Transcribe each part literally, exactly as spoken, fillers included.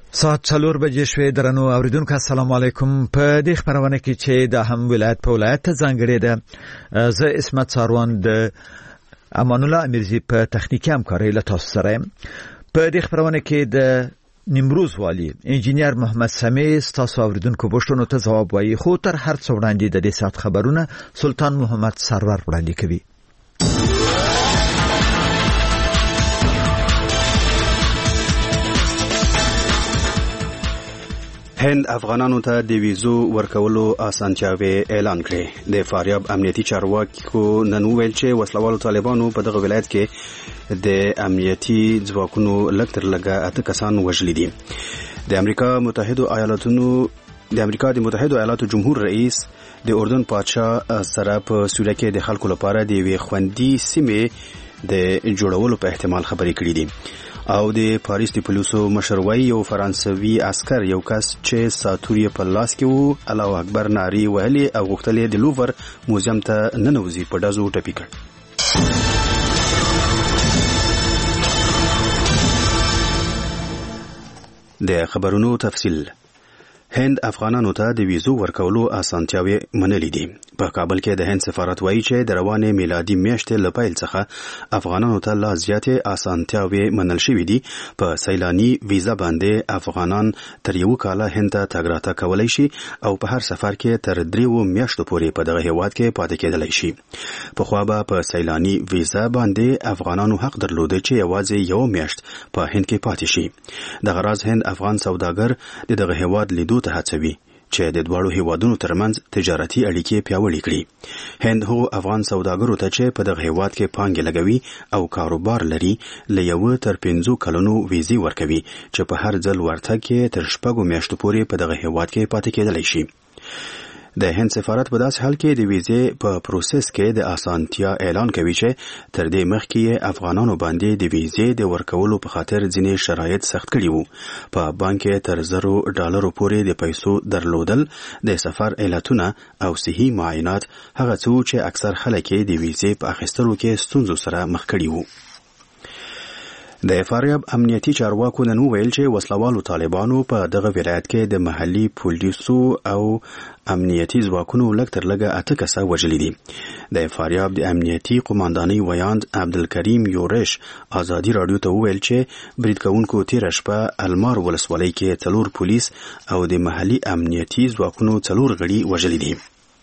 ساعت څلور بجې شوې. درنو اوریدونکو السلام علیکم. په دې خبرونه کې چې د هم ولایت په ولایت ته ځانګړې ده، زه اسمت ساروان د امان الله امیرزی په تخنیکی همکارۍ له تاسو سره یم. په دې خبرونه کې د نیمروز والی انجینیر محمد سمیع تاسو اوریدونکو پوښتنو ته ځواب وایي، خو تر هر څه وړاندې د دې ساعت خبرونه سلطان محمد سرور وړاندې کوي. هند افغانانو ته د ویزو ورکولو اسانتیاوي اعلان کړې. د فاریاب امنیتي چارواکو نن ویل چې وسلوالو طالبانو په دغه ولایت کې د امنیتي ځواکونو لکتر لګا اته کسان وژلي دي. د امریکا متحده ایالاتونو د امریکا د متحده ایالاتو جمهور رئیس د اردن پادشاه سره په سوریه کې د خلکو لپاره د وی خوندي سیمې د جوړولو په احتمال خبرې کړې دي. او د پاریس د پولیسو مشروي یو فرانسوي عسكر یو کس چې ساتوري په لاس کې وو الله اکبر ناري وهلي او غوښتلې د لوور موزیم ته ننوځي په دازو ټپي کړ. د خبرونو تفصیل. هند افغانانو ته د ویزو ورکولو اسانتیاوي منلې دي. په کابل کې د هند سفارت وایي چې د روانې میلادي میاشتې له پیل څخه افغانانو ته لا زیاتې اسانتیاوي منل شوې دي. په سیلاني ویزا باندې افغانان تر یو کال هند ته تګ راتګ کولی شي او په هر سفر کې تر دریو میاشتو پورې په دغه هیواد کې پاتې کېدلی شي. په خو به په سیلاني ویزا باندې افغانانو حق درلود چې یوازې یو میاشت په هند کې پاتې شي. د غراض هند افغان سوداګر د دغه هیواد لیدو ته هڅوي چې د دوړو هیوادونو ترمنځ تجارتي اړیکې پیاوړې کړي. هند هو افغان سوداګرو ته چې په دغه هیواد کې پانګې لګوي او کاروبار لري له یو تر پنځو کلونو ویزي ورکوي چې په هر ځل ورتګ کې تر شپږو میاشتو پورې په دغه هیواد کې پاتې کېدلی شي. د هند سفارت په داس حال کې د ویزې په پروسس کې د اسانتیا اعلان کوي چې تر دې مخکې افغانانو باندې د ویزې د ورکولو په خاطر ځینې شرایط سخت کړي وو. په بانک کې تر زرو ډالرو پورې د پیسو درلودل، د سفر علتونه او صحي معاینات هغه څه چې اکثر خلک د ویزې په اخیستلو کې ستونزو سره مخ کړي وو. د فاریاب امنیتي چارواکو نن ویل چې وسلوالو طالبانو په دغه ولایت کې د محلي پولیسو او امنیتي ځواکونو لکتر لګا اته کسه وژلي دي. د فاریاب د امنیتي قوماندانۍ ویاند عبدالکریم یورش ازادي رادیو ته ویل چې برید کوونکو تیر شپه المار ولسوالۍ کې څلور پولیس او د محلي امنیتي ځواکونو څلور غړي وژلي دي.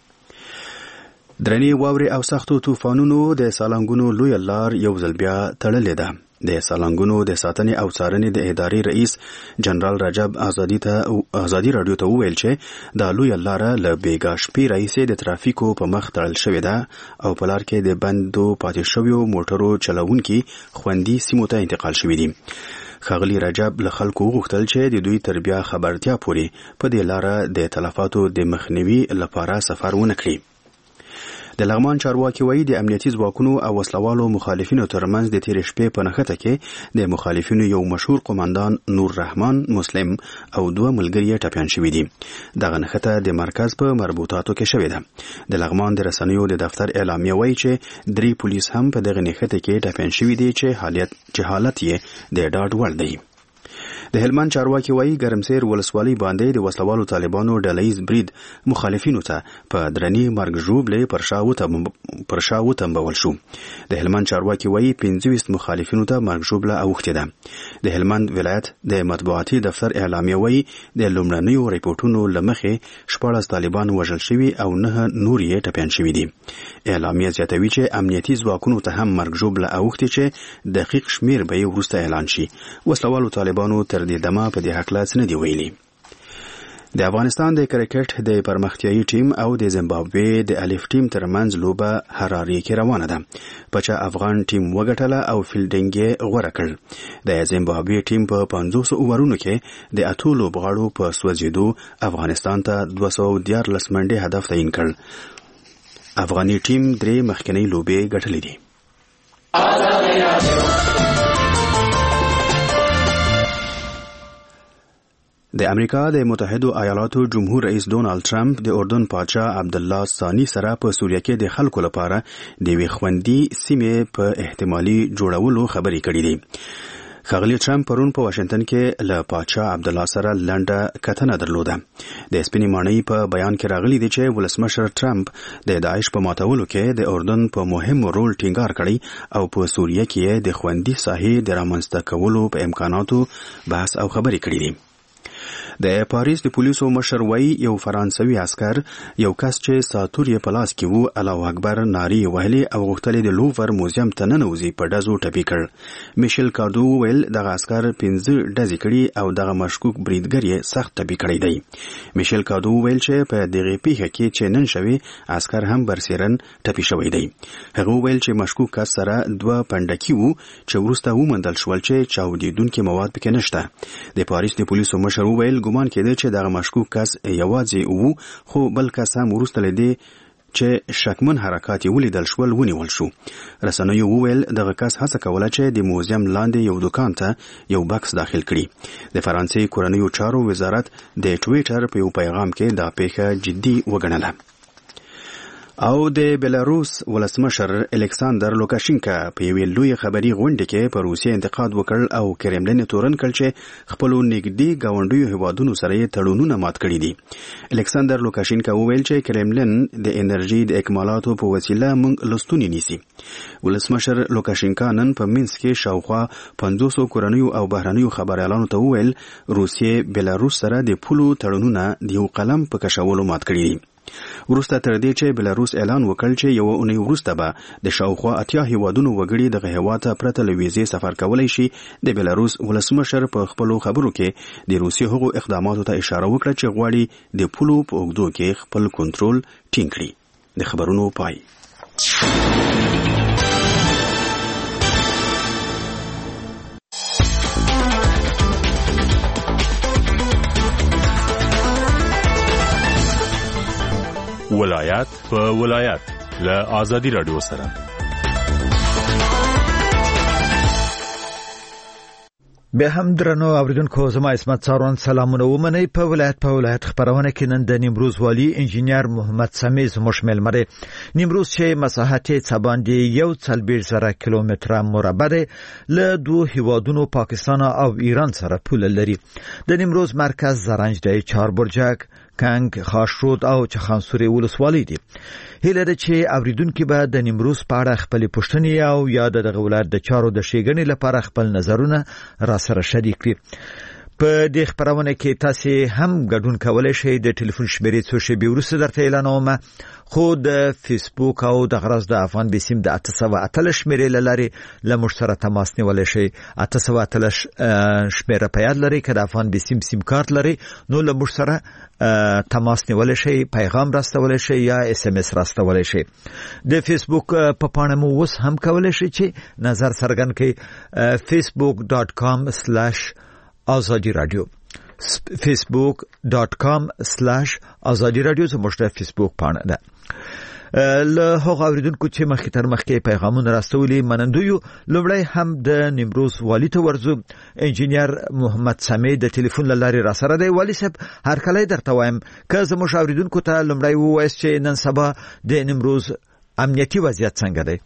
درنې واورې او سختو طوفانونو د سالنګونو لوی لار یو ځل بیا تړلې ده. د سالنګونو د ساتنې او څارنې د ادارې رئیس جنرال رجب ازادي ته ازادي رادیو ته ویل چې د لوی لار له بیګا شپې راځي د ترافیکو په مخ تړل شوې ده او په لار کې د بندو پاتې شویو موټرو چلوونکي خوندي سیمو ته انتقال شوي دي. خاغلی رجب له خلکو غوښتل چې د دوی تر بیا خبرتیا پورې په دې لار د تلفاتو د مخنیوي لپاره سفر ونه کړي. د لغمان چارواکي وایي د امنیتي ځواکونو او وسلوالو مخالفینو ترمنځ د تیر شپې په نښته کې د مخالفینو یو مشهور قوماندان نور رحمان مسلم او دوه ملګري ټپیان شوي دي. دغه نښته د مرکز په مربوطاتو کې شوې ده. د لغمان د رسنیو د دفتر اعلامیه وایي چې درې پولیس هم په دغه نښته کې ټپیان شوي دي چې حالت چې حالت یې د ډاډ وړ دی. د هلمند چارواکي وایي ګرمسیر ولسوالۍ باندې د وسلوالو طالبانو ډلهیز برید مخالفینو ته په درنې مرګ ژوبلې پر شا وتمبول شو. د هلمند چارواکي وایي پنځه ویشت مخالفینو ته مرګ ژوبله اوښتې ده. د هلمند ولایت د مطبوعاتي دفتر اعلامیه وایي د لومړنیو ریپورټونو له مخې شپاړس طالبان وژل شوي او نه نور یې ټپیان شوي دي. اعلامیه زیاتوي چې امنیتي ځواکونو ته هم مرګ ژوبله اوښتې چې دقیق شمیر به یې وروسته اعلان شي. وسلوالو طالبانو تر دې دمه په دې هکله څه نه دي ویلي. د افغانستان د کرکټ د پرمختیایي ټیم او د زیمبابوې د الف ټیم ترمنځ لوبه حراري کې روانه ده. پچا افغان ټیم وګټله او فیلډینګ یې غوره کړ. د زیمبابوې ټیم په پنځوس اوورونو کې د اتو لوبغاړو په سوځېدو افغانستان ته دوه سوه دیارلس منډې هدف تعیین کړ. افغاني ټیم درې مخکنۍ لوبې ګټلې دي. د امریکا د متحده ایالاتو جمهور رئیس ډونالد ټرمپ د اردن پادشاه عبدالله ثانی سره په سوریه کې د خلکو لپاره د وی خوندي سیمې په احتمالي جوړولو خبرې کړې دي. ښاغلي ټرمپ پرون په واشنگټن کې له پاچا عبدالله سره لنډه کتنه درلوده. د سپینې ماڼۍ په بیان کې راغلي دي چې ولسمشر ټرمپ د داعش په ماتولو کې د اردن په مهم رول ټینګار کړی او په سوریه کې د خوندي ساحې د رامنځته کولو په امکاناتو بحث او خبرې کړې دي. د پاریس د پولیسو مشر وایي یو فرانسوي عسكر یو کس چې ساتور یې په لاس کې وو الله اکبر نارې وهلې او غوښتل د لوور موزیم ته ننوځي په ډزو ټپي کړ. میشل کادو ویل دغه عسكر پنځه ډزې کړي او دغه مشکوک بریدګر یې سخت ټپي کړی دی. میشل کادو ویل چې په دغه پیښه کې چې نن شوی عسكر هم برسېرن ټپي شوی دی. هغه ویل چې مشکوک کس سره دوه پنډکی وو چې وروسته ومندل شول چې چاودیدونکي مواد پکې نشته. د پاریس د پولیسو مشر ویل ګمان کېده چې دغه مشکوک کس یوازې وو خو بل کس هم وروسته لیدي چې شکمن حرکات یې ولیدل شول ونیول شو. رسنیو وویل دغه کس هڅه کوله چې د موزیم لاندې یو دکان ته یو بکس داخل کړي. د فرانسې کورنیو چارو وزارت د ټویټر په یو پیغام کې دا پیښه جدي وګڼله. او د بلاروس ولسمشر الکساندر لوکاشینکا په یوې لوی خبري غونډه کې په روسیې انتقاد وکړ او کرملین تورن کړ چې خپل نږدې گاونډیو هیوادونو سره یې تړونونه مات کړي دي. الکساندر لوکاشینکا وویل چې کرملین د انرژي د اکمالاتو په وسیله موږ لستونی نیسي. ولسمشر لوکاشینکا نن په مینسک کې شاوخوا پنځوس کورنیو او بهرنیو خبريالانو ته وویل روسیې بلاروس سره د پولو تړونونه د یو قلم په کشولو مات کړي دي. وروسته تر دې چې بلاروس اعلان وکړ چې یو اونۍ وروسته به د شاوخوا اتیا هیوادونو وګړي دغه هیواد ته پرته له ویزې سفر کولی شي. د بلاروس ولسمشر په خپلو خبرو کې د روسیې هغو اقداماتو ته اشاره وکړه چې غواړي د پولو په اوږدو کې خپل کنټرول ټینګ کړي. د خبرونو پای. ولایت په ولایت له آزادی رادیو سره. به هم درنو اوریدونکو زما اسمت څارون سلامونه ومنئ. په ولایت په ولایت خبرونه کې نن د نیمروز والی انجینیر محمد سمیع زموږ ملمره. نیمروز چې مساحت څه باندې یو څلوېښت زره کیلومتره مربع دی له دوه هیوادونو پاکستان او ایران سره پوله لري. د نیمروز مرکز زرنج دی، چاربرجک، کنگ، خاشرود او چخانسوري ولسوالۍ دي. هیله ده چې اوریدونکو به د نیمروز په اړه خپل پوښتنې او یا د ولایت د چارو د ښېګڼې لپاره خپل نظرونه را سره شریک کړي. په دې خبرونه کې تاسو هم ګډون کولای شئ. د ټلیفون شمیرې څو شېبې وروسته درته اعلانوم، خو د فیسبوک او د غرض د افغان بسیم د اته سوه اتلس شمیرې لري لمر سره تماس نیولای شئ. اته سوه اتلس شمیره په یاد لري. که د افغان بسیم سیم کارت لري نو لمر سره تماس نیولای شئ، پیغام راستولای شئ یا اس ام اس راستولای شئ. د فیسبوک په پاڼه مو اوس هم کولای شئ چې نظر څرګند کړئ. facebook dot com slash آزادی رادیو facebook dot com slash آزادی رادیو زموږ د فیسبوک پاڼه ده. له هغه اوریدونکو چې مخکې تر مخکې پیغامونه راستولي منندوی. لومړی هم د نیمروز والی ته ورځو. انجینیر محمد سمیع د ټلیفون لارې را سره دی. والی صاحب هر کله درته وایم که زموږ اوریدونکو ته لومړی ووایاست چې نن سبا د نیمروز امنیتي وضعیت څنګه دی؟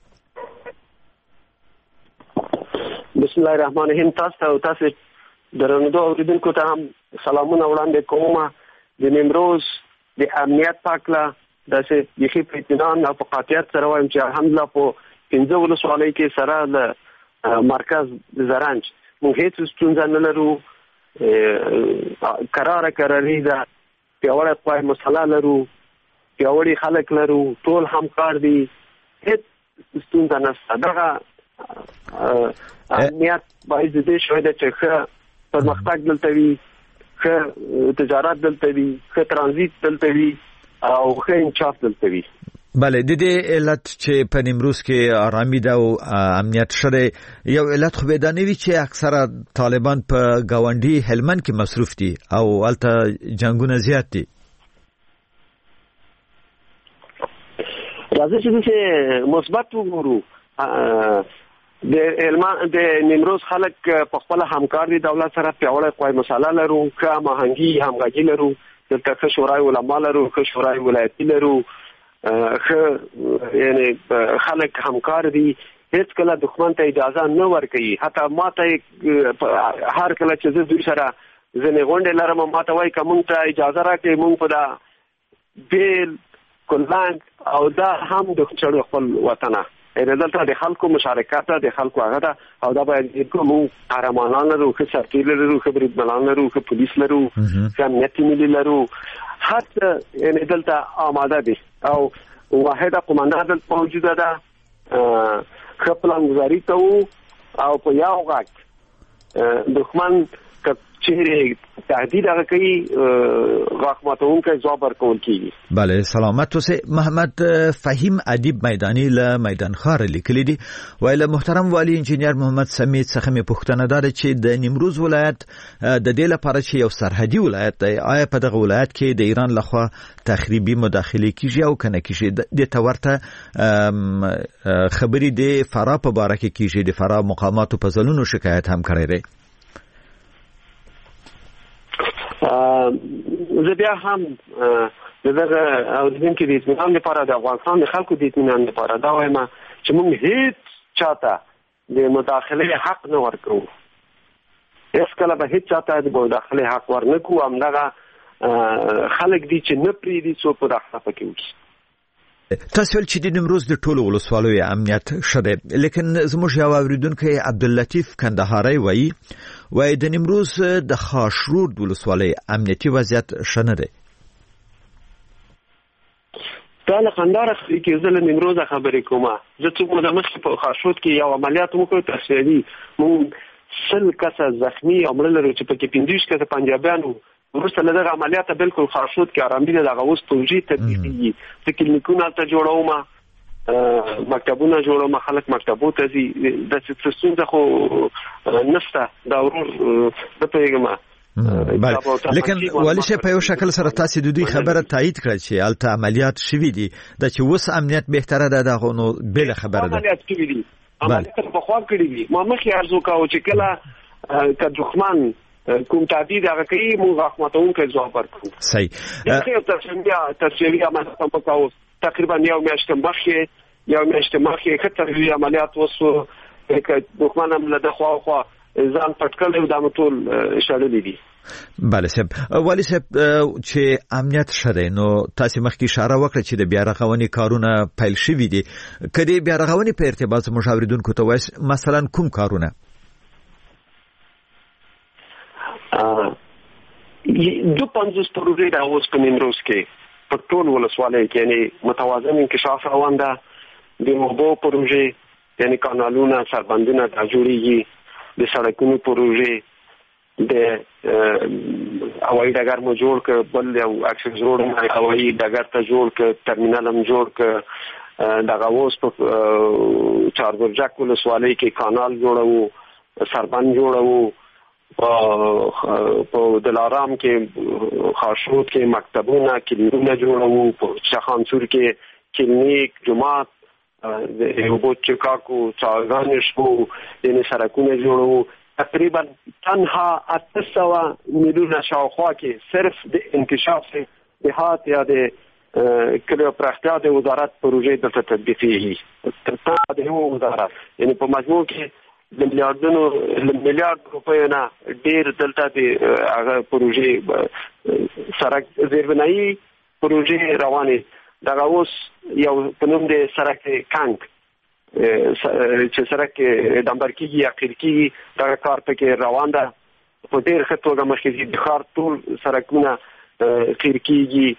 بسم الله الرحمن الرحیم. تاسو او تاسو درنو اوریدونکو ته هم سلامونه وړاندې کوم. د نیمروز د امنیت پاکله داسې یخي په اطمینان او په قاطعیت سره وایم چې الحمدلله په پنځه ولسوالۍ کې سره د مرکز زرنج موږ هیڅ ستونزه نه لرو. قراره قراري ده، پیاوړی قوای مسلح لرو، پیاوړي خلک لرو، ټول همکار دي، هیڅ ستونزه نشته. دغه امنیت باعث دې شوی دی چې ښه پرمختګ دلته وي، ښه تجارت دلته وي، ښه ترانزیت دلته وي او ښه انچاف دلته وي. بله، د دې علت چې په نیمروز کې آرامي ده او امنیت شته، یو علت خو به دا نه وي چې اکثره طالبان په گاونډي هلمند کې مصروف دي او هلته جنگونه زیات دي. راځي چې مثبت وګورو. د هلمند د نیمروز خلک په خپل همکار دي، دولت سره پیاوړی قوای مسلح لرو، ښه هماهنګي همغږي لرو، دلته ښه شورای علما لرو، ښه شورای ولایتي لرو، ښه یعنی خلک همکار دي، هیڅ کله دښمن ته اجازه نه ورکوي. حتی ماته هر کله چې زه دوی سره ځینې غونډې لرم ماته وایي که موږ ته اجازه راکړي موږ په دا بیل کلنګ او دا هم د چړو خپل وطنه یعنې دلته د خلکو مشارکت ده، د خلکو هغه ده او دا باید موږ قهرمانان لرو، ښه سرتېري لرو، ښه بریدمنان لرو، ښه پولیس لرو، ښه امنیت ملي لرو، هر څه یعنې دلته آماده دي او واحده قمانده دلته موجوده ده. ښه پلانګذاري کوو او په یو غږ دښمن که چیرې تهدید هغه کوي غاښ ماتونکی ځواب ورکول کېږي. بله سلامت اوسئ. محمد فهیم ادیب میدانی له میدان ښاره لیکلي دي، وایي له محترم والي انجینیر محمد سمیت څخه مې پوښتنه دا ده چې د نیمروز ولایت د دې لپاره چې یو سرحدي ولایت دی آیا په دغه ولایت کې د ایران لخوا تخریبي مداخلې کیږي او کنه کیږي؟ د ته ورته خبرې د فراه په باره کې کیږي، د فراه مقاماتو په ځلونو شکایت هم کړی دی. زه بیا هم دغه اوریدونکو د اطمینان لپاره د افغانستان د خلکو د اطمینان لپاره دا وایم چې موږ هیڅ چاته د مداخله حق نه ورکوو، هیڅ کله به هیڅ چاته د مداخله حق ورنکوو. همدغه خلک دي چې نه پرېږدي څوک مداخله پکې وکړي. تاسو ول چې د نیمروز د ټولو ولسوالیو امنیت ښه دی، لیکن زموږ یو اوریدونکی عبداللطیف کندهاری وایي وایي د نیمروز د خاشرود ولسوالۍ امنیتي وضعیت ښه نه دی. دا له قندهار کې زه له نیمروز خبرې کوم. زه څو موده مخکې په خاشرود کې یو عملیات وکړ تفصیلي، موږ سل کسه زخمی او مړه لرو چې پکې پنځه ویشت کسه پنجابیانو. وروسته له دغه عملیاته بالکل خاشرود کې آرامي ده، دغه اوس پروژې تطبیقېږي. زه کلینیکونه هلته جوړوم، مکتبونه جوړوم، خلک مکتبو ته ځي، داسې څه ستونزه خو نشته. دا ورور نه پوهېږم. لیکن والي صاحب په یو شکل سره تاسو د دوی خبره تایید کړه چې هلته عملیات شوي دي، دا چې اوس امنیت بهتره ده دغه نو بله خبره ده. عملیات شوي دي، عملیات پخوا کړي دي. ما مخکې عرض وکړو چې کله که دښمن کوم تعدید هغه کوي موږ غاښ ماتونکی ځواب ورکړو. صحیح. تفصیلي عملیات هم وکړو. تقریبا یو میاشت مخکې یو میاشت مخکې ښه تفصیلي عملیات وسو، که دښمن هم له ده خواوخوا ځان پټ کړی و، دا مو ټول شړلي دي. بله صاحب. والي صاحب چې امنیت ښه دی نو تاسې مخکې اشاره وکړه چې د بیارغونې کارونه پیل شوي دي، که د بیارغونې په ارتباط زموږ اورېدونکو ته وایي مثلا کوم کارونه؟ دو پنځوس پروژې دا اوس په نیمروز کې په ټول ولسوالیو کې یعنې متوازن انکشاف روان ده. د اوبو پروژې یعنې کانالونه، سربندونه دا جوړېږي، د سړکونو پروژې، د هوایي ډګر مو جوړ کړ، بل یو اکسس روډ مو هوایي ډګر ته جوړ کړ، ترمینل هم جوړ کړ. دغه اوس په چاربرجک ولسوالۍ کې کانال جوړوو، سربند جوړوو، په دلارام کې خاشرود کې مکتبونه، کلینیکونه جوړوو، په شاخانسور کې کلینیک، جماعت، د اوبو چکاکو، څاګانې شپو، یعنې سړکونه جوړوو. تقریبا تنها اته سوه میلیونه شاوخوا کې صرف د انکشاف دهات یا د کلیو پراختیا د وزارت پروژې دلته تطبیقېږي. تنها د یو وزارت یعنې په مجموع کې د میلیاردونو میلیارد روپیو نه ډېر دلته د هغه پروژې سړک زیربنایي پروژې روانې. دغه اوس یو په نوم د سړک کنګ چې سړک ډمبر کېږي یا قیر کېږي، دغه کار پکې روان ده. په ډېر ښه توګه مخکې ځي. د ښار ټول سړکونه قیر کېږي.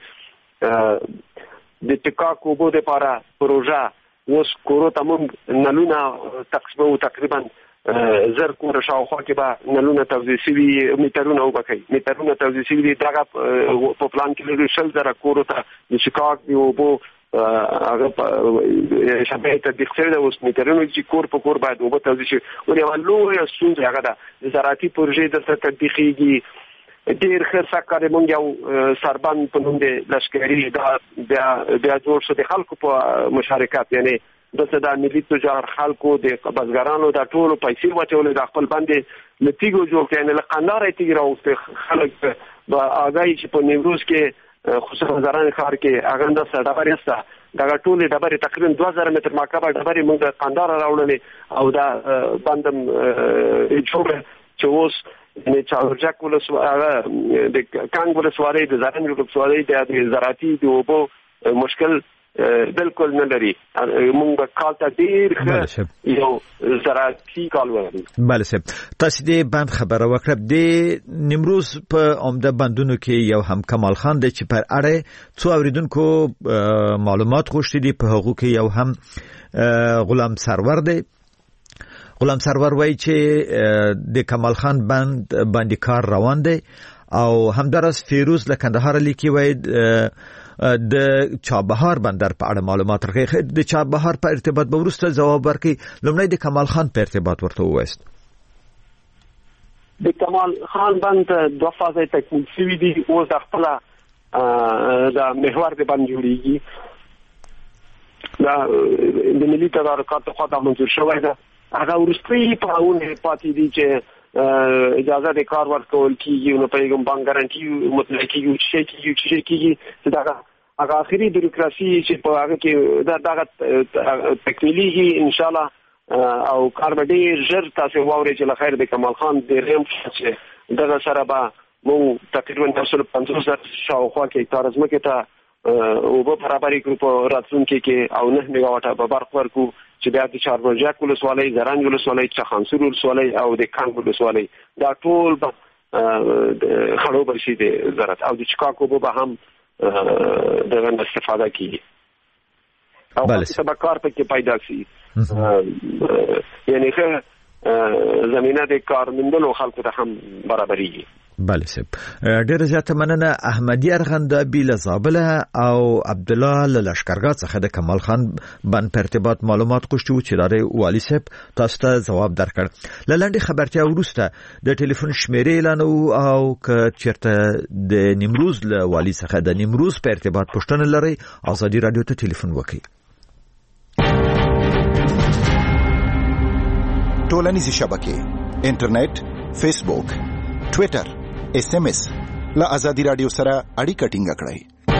د ټکاک اوبو دپاره پروژه اوس کورو ته موږ نلونه تقسیموو. تقریبا زر کوره شاوخوا کې به نلونه توزیع شوي، میټرونه وبکئ میټرونه توزیع شوي دي. دغه په پلان کې لري شل زره کورو ته د ټکاک د اوبو هغه شبکې تطبیق شوی ده. اوس میټرونه چې کور په کور باید اوبه توزیع شي. ولې یوه لویه ستونزه هغه ده د زراعتي پروژې دلته تطبیقېږي. ډېر ښه سږکال موږ یو سربند په نوم د لښکري دا بیا بیا جوړ شو د خلکو په مشارکت، یعنې دلته د ملي تجار خلکو د بزګرانو دا ټولو پیسې واچولې، د خپل باندې له تیږو جوړ کړي، یعنې له قندهاره یې تیږې راوستې. خلک به آګاهي چې په نیمروز کې خصوصا زران ښار کې هغه د ډبرې سره دا ټولې ډبرې تقریبا دوه زره متر مکعب ډبرې موږ د قندهار راوړلې او دا بندم جوړ چې اوس د چارجک ولسوالۍ د کانګ ولسوالۍ د زران ولسوالۍ د زراعتي د اوبو مشکل بالکل نه لري موږ کال ته ډیر یو زراعتي کال ولرو. بله صاحب تاسو دې بند خبره وکړه د نیمروز په عمده بندونو کې یو هم کمال خان دی چې پر اړه څو اوریدونکو معلومات غوښتي دي په هغه کې یو هم غلام سرور دی. غلام سرور وایي چې د کمال خان بند باندې کار روان دی او همدارس فیروز له کندهار لیکي وایي د چابهار بندر په اړه معلومات راکړي. د چابهار په ارتباط به وروسته جواب ورکړي. لومړی د کمال خان په ارتباط ورته ووایست. د کمال خان بند دوه فازه تکمیل شوی دي اوس د خپل د محور د بند جوړیږي دا د ملي تدارکات خو ته منظور شوی ده. هغه ورستي پاونه پاتې دي چې اجازه د کار ورکول کیږي نو په یوه بانک ګارانټي مطلق یو شي کیږي چې کیږي دا هغه اخري بیروکراسي چې په هغه کې دا دغه تکمیلي ان شاء الله او کار به ډیر ژر تاسو واوري چې لخر د کمال خان د ریم چې دغه سره به مو تقریبا تاسو په پنځوس زره شاوخوا کې کار ازمکه ته او په برابرۍ کړو په راتلونکي کې او نه میگاواټه به برق ورکو چې بیا د چاربرجک ولسوالۍ زرنج ولسوالۍ چخانسور ولسوالۍ او د کانګ ولسوالۍ دا ټول به خړوب شي د زراعت او د چکاکو به هم دغه استفاده کیږي او څه به کار پکې پیدا شي یعنی که زمينه د کارمندلو خلکو ته هم برابرېږي. بله صاحب ډېر زیاته مننه. احمدي ارغندابي له زابله او عبد الله له لشکرګاه څخه د کمال خان بند په ارتباط معلومات غوښتي چې لاري والي صاحب تاسو ته جواب درکړ. له لنډې خبرتیا وروسته د ټلیفون شمیرې اعلان او که چیرته د نیمروز له والي څخه د نیمروز په ارتباط پوښتنه لري آزادي رادیو ته ټلیفون وکړئ. ټولنیزې شبکې انټرنیټ فیسبوک ټویټر اس ام اس له آزادي رادیو سره اړیکه ټینګه کړئ.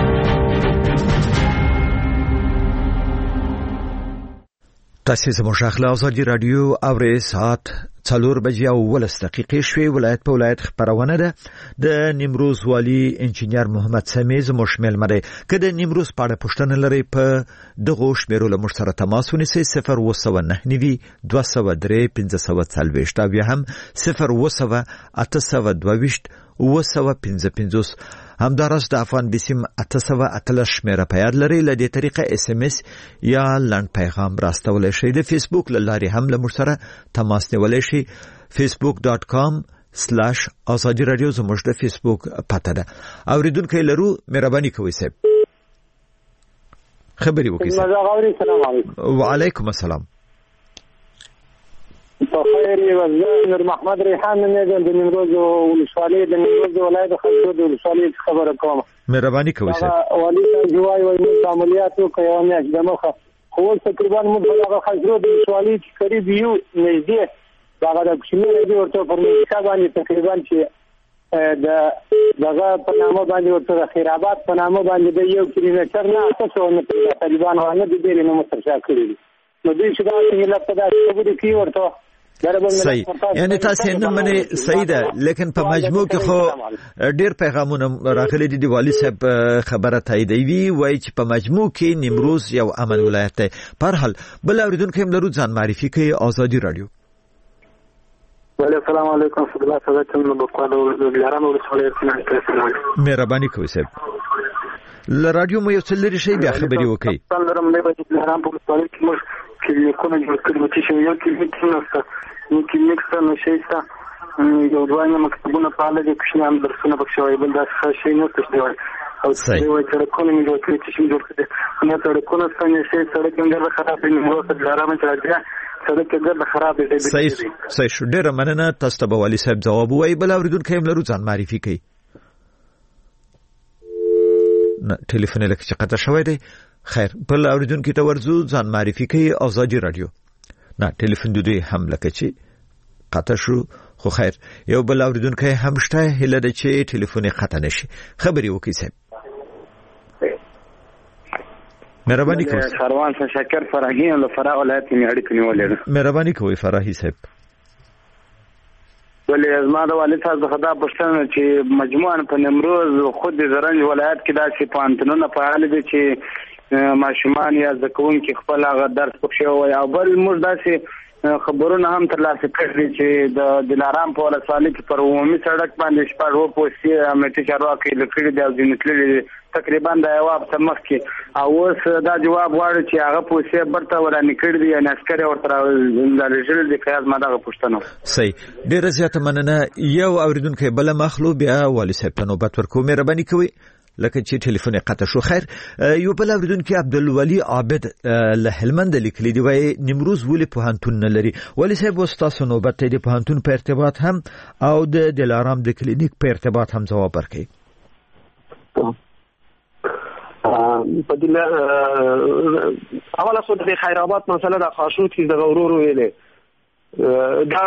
تاسو زموږ خپل آزادي رادیو اورئ ساعت څلور بجې او ولس دقیقې شوي. ولایت په ولایت خبرونه ده د نیمروز والی انجینیر محمد سمیز مشمل مده که د نیمروز په اړه پوښتنه لري په دغه شمیرو له موږ سره تماس ونیسئ صفر اووه سوه نهه نوي دوه سوه درې پنځه سوه څلوېښت او بیا هم صفر اووه سوه اته سوه دوه ویشت اووه سوه پنځه پنځوس. همداراز د افغان بسیم اته سوه اتلس شمیره په یاد لري. له دې طریقه اس ام اس یا لنډ پیغام راستولی شئ. د فیسبوک له لارې هم له موږ سره تماس نیولی شئ. facebook dot com slash آزادی رادیو زموږ د فیسبوک پته ده. اوریدونکو لرو مهرباني کوئ صاحب خبري وکړئ. السلام علیکم. وعلیکم السلام. بخیر یو نور محمد ریحان مې د نیمروز ولسوالۍ د نیمروز ولایت خلکو د ولسوالۍ خبره کوم. مهرباني کوئ صاحب. والي جوای وایي د عملیاتو کوي نه د مخه خو تقریبا موږ هغه خلکو د ولسوالۍ قریب یو نږدې هغه د کوچنی دی ورته پر مې باندې تقریبا چې د دغه په نامه باندې ورته خیرآباد په نامه باندې د یو کیلومتر نه تاسو نه په طالبان باندې د دې نوم ترشا کړی نو دوی چې دا چې لکه دا خبرې کوي ورته صحیح یعنی تاسو نه منې صحیح ده لیکن په مجموع کې خو ډیر پیغامونه راغلي دي. والي صاحب خبره تاییدوي وایي چې په مجموع کې نیمروز یو امن ولایت دی. په هر حال بل اوریدونکو هم لرو ځان معرفي کوي آزادي رادیو. السلام علیکم فضل الله صاحب نو بقالو لارانو ولسوالۍ مهرباني کوئ صاحب. ل رادیو مو یو څه لري شي بیا خبري وکړئ. څنګه مې به لاران په ولسوالۍ کې موږ کې کومه جوړ کړو چې یو کې نو نو کې میکس نو شي تا یو دوانه مکتوبونه په اړه د کوشنام درسونه پکښوي بل دا څه شي نو څه دی او څه وایي چې کومه جوړ کړی چې جوړ کړي نو تر کومه څنګه شي سره څنګه خراب نه نو څه لارام چې راځي سره کې خراب دی. صحیح صحیح شو. ډیره مننه. تاسو ته والي صاحب جواب وایي. بل اوریدونکو هم لرو ځان معرفي کوي. نه ټلیفون لکه چې قطع شوی دی. خیر بل اوریدونکو ته ورزو ځان معرفي کوي آزادي رادیو. نه ټلیفون دوی هم لکه چې قطع شو خو خیر یو بل اوریدونکو هم شته هله د چې ټلیفون قطع نشي. خبري وکړئ صاحب. مهرباني کوئ خروان څخه شکر فرهی له فراه ولایت کې اړیکې نیولې. مهرباني کوئ فرهی صاحب. ولې زما د والد صاحب خدا پښتنه چې مجموعاً په نیمروز خود زرنج ولایت کې داسې پانتونونه فعال دي چې ماشومان یا زده کوونکي خپل هغه درس پکښې وایي او بل موږ داسې خبرونه هم ترلاسه کړي چې د دلارام په ولسوالۍ کې پر عمومي سړک باندې شپږ اووه پوستې امنیتي چارواکي لیکلي دي او ځینې تللي دي تقریبا د یو هفته مخکې او اوس دا جواب غواړي چې هغه پوستې برته ورانې کړي دي یعنې عسکر یې ورته رالیږلي دي. که زما دغه پوښتنه صحیح. ډېره زیاته مننه. یو اورېدونکی بله مخلو بیا والي صاحب ته نوبت ورکوو. مهرباني کوئ لکه چې ټلیفون قطع شو. خیر یو بل اوریدونکو عبدالولي عابد له هلمند لیکلي دی وای نیمروز ولې پوهنتون نه لري. ولی صاحب وستاسو نوبت دی پوهنتون په ارتباط هم او د دلارام د کلینیک په ارتباط هم جواب ورکړي. په دې اوله خو د خیرآباد مسله د خاشوت کې د غورورو ویلې دا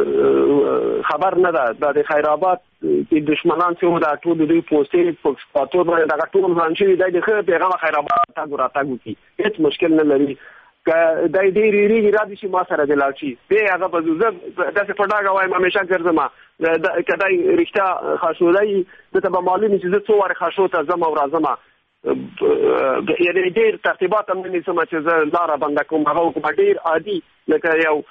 خبر نه ده. د خیرآباد کې دشمنان څو د ټول دوی پوسټې په پاتور باندې دا ټول ځانشي د خیر پیغام خیرآباد تا ګورا تا ګوتی هیڅ مشکل نه لري. ک دای دې ریری را دي چې ما سره د لالچی به هغه بزوزه داسې پډاګه وایم همیشه ګرځم کدای رښتا خاصولای د تبع معلومه چې زه څو واره خاصوته زما او راځم یعنی ډیر ترتیبات هم نه سم چې زه لاره بنده کوم هغه کوم ډیر عادي لکه یو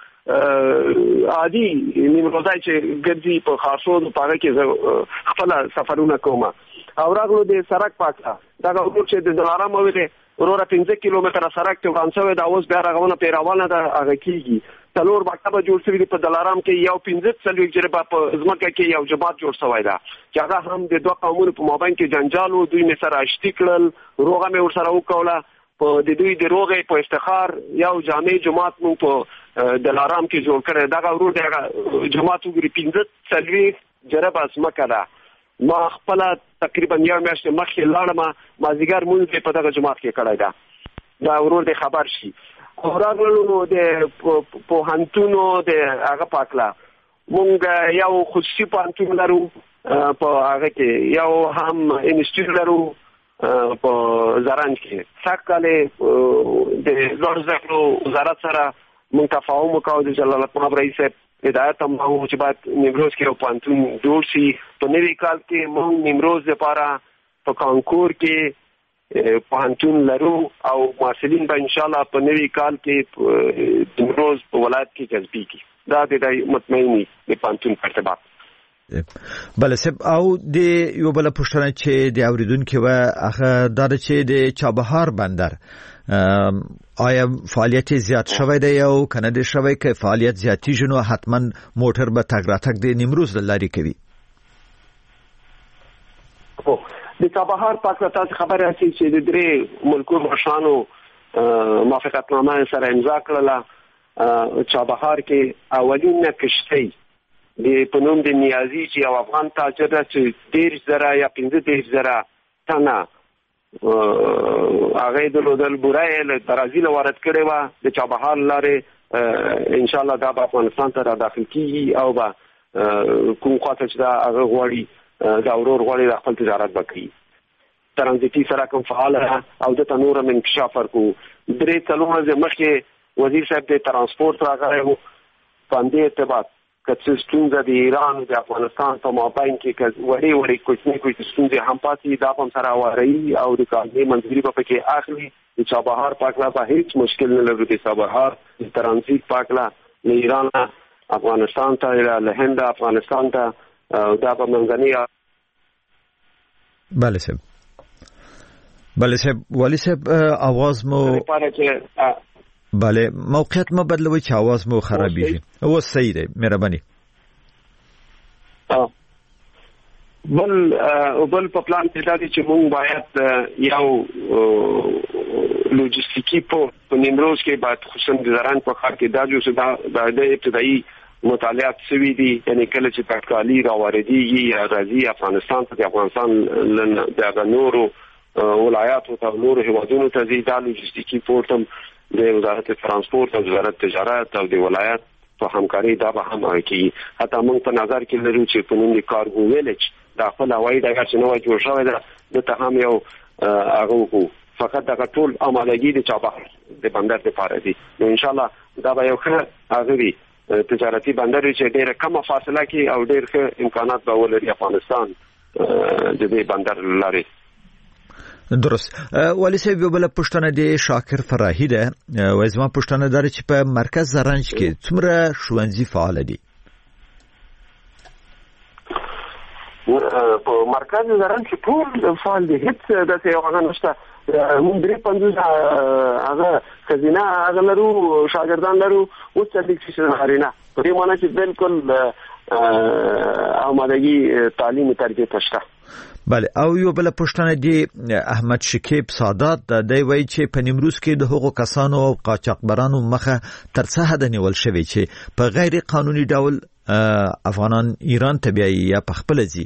عادي نیمروزای چې ګرځي په خاصو په هغه کې خپل سفرونه کوم او راغلو د سړک پاکه دا ورور چې د دلارام ویلې ورور پنځه کیلومتره سړک ته ورانڅوي دا اوس بیا راغونه پیروانه د هغه کیږي تلور مکتب جوړ شوی په دلارام کې یو پنځه څلوي جربه په ځمکه کې یو جماعت جوړ شوی دا چې هغه هم د دوه قومونو په مابین کې جنجال و دوی مې سره اشتی کړل روغه مې ور سره وکوله په د دوی د روغې په افتخار یو جامع جماعت مو په دلارام کې جوړ کړی دا ورور دغه جماعت وګړي پنځه څلوي جربه ځمکه ده ما خپل تقریبا یو میاشت مخکې لاړم مازیګر مونږ په دغه جماعت کې کړی دا دا ورور د خبر شي اورانو د پوهنتونو د هغه پاکلا مونږ یو خصوصي پوهنتون لرو په هغه کې یو هم انسټیټیوټ لرو په زرنج کې څکاله د لوړ زده کړو وزارت سره مونږ تفاهم وکړو د جلال الله رئیس هدایت هم هو چې باید نیمروز کې یو پوهنتون جوړ شي. په نوي کال کې مونږ نیمروز لپاره په کانکور کې پوهنتون لرو او محصلین به ان شاء الله په نوي کال کې نیمروز په ولایت کې جذبېږي. دا د مطمئنی د پوهنتون په ارتباط. بله سب او د یو بل پوښتنه چې د اوریدونکو و هغه د چې د چابهار بندر آیا فعالیت زیات شوی دی او کنه د شوی که فعالیت زیاتی جنو حتما موټر به تګ راتګ د نیمروز لاري کوي. او د چابهار پاک تاسو خبره اسی چې د درې ملکونو مشرانو موافقتنامه سره امضا کړله. چابهار کې اولین کشتۍ د پنوم د نیازي چې یو افغان تاجر چې ډیر زره یا پنځه ډیر زره تنه هغه د لودل بورای له برازیل وارد کړي و د چابهار لارې ان شاء الله دا په افغانستان ته داخل کیږي او با کوم خاطر چې دا هغه غوړي دا اورور غوړي د خپل تجارت وکړي. ترانزیتي سره کوم فعال او د تنور من انکشاف ورکو. درې کلونه مخکې وزیر صاحب د ترانسپورت راغلی و باندې ارتباط کڅ ستونزه د ایران د افغانستان په مابین کې وړي وړي کوچني کوچني ستونزې هم پاتې دا هم سره واري او د کاري منځري په کې اخلي. د چابهار پاکلا په هیڅ مشکل نه لري. د چابهار د ترانزیت پاکلا له ایران افغانستان ته له هند افغانستان ته دا په منځني. بله صاحب بله صاحب ولی صاحب आवाज مو بله موقعیت ما بدلوي چې आवाज مو خرابېږي. او صحیح دی مهرباني. بل او بل په پلان کې دا چې موږ باید یو لوجستیکي په نیمروز کې باید خصوصا د زران په خار کې دا جو د ابتدایي مطالعات سوي دي یعنی کله چې تکالي راوړيږي راځي افغانستان ته افغانستان د نورو ولایاتو ته نورو هیوادونو ته ځي دا لوجستیکي پورتم د وزارت ترانسپورت او وزارت تجارت او د ولایت په همکاري دا به هم کوي. حتی موږ په نظر کې لرو چې په نوم د کارګو ویلج د خپل هوایي ډګر چې نو جوړ شوی دی د ته هم یو هغه کو فقط دغه ټول آمادګي د چابهار د بندر لپاره دي. نو ان شاء الله دا به یو ښه هغه وي تجارتي بندر چې ډېره کمه فاصله کې او ډېر ښه امکانات به ولري افغانستان د دې بندر لري. درست. ولی صاحب یو بل پښتنه دی شاکر فراهی ده و زما پښتنه دار چې په مرکز زرنج کې څومره ښوونځي فعال دي؟ په مرکز زرنج کې ټول فعال دي، هیڅ داسې یو هغه نشته. موږ درې پنځوس هغه خزینه هغه لرو، شاګردان لرو، اوس څلور چې هرینه په دې معنی چې بالکل آمادګي تعلیمي تربیت شته. بله. او یو بل پښتنه دی احمد شکیب سادات دی وایي چې په نیمروز کې د هغو کسانو او قاچاقبرانو مخه تر څه حد نیول شوی چې په غیر قانوني ډول افغانان ایران ته بیایي یا په خپله ځي.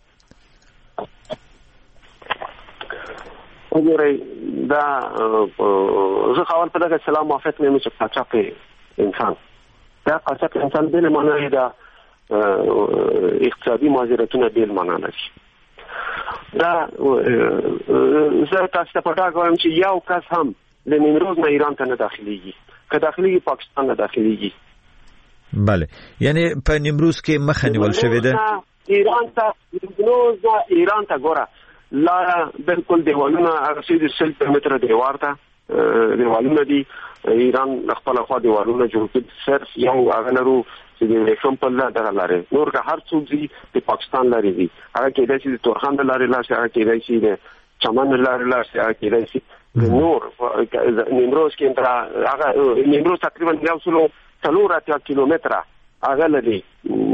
وګورئ دا زه خو په دغه سلام موافق نه یم چې قاچاق انسان دا قاچاق انسان بل معنی دا اقتصادي مهاجرتونه بل معنی لري. دا زه تاسو ته پټه کوم چې یو کس هم د نیمروز نه ایران ته نه داخليږي، که داخليږي پاکستان نه داخليږي. بله، یعنی په نیمروز کې مخه نیول شوې ده ایران ته. نیمروز نه ایران ته ګوره لا بالکل دیوالونه هغه سیده سل کیلومتره دیوار ته دیوالونه دي. ایران خپل خوا دیوالونه جوړ کړي، صرف یو هغه لرو چې د ریښم په لاره دغه لارې نور که هر څوک دي د پاکستان لارې دي، هغه کېدای شي د تورخان د لارې لاړ شي، هغه کېدای شي د چمن د لارې لاړ شي، هغه کېدای شي نور نیمروز کې هغه نیمروز تقریبا یو سلو څلور اتیا کیلومتره هغه لري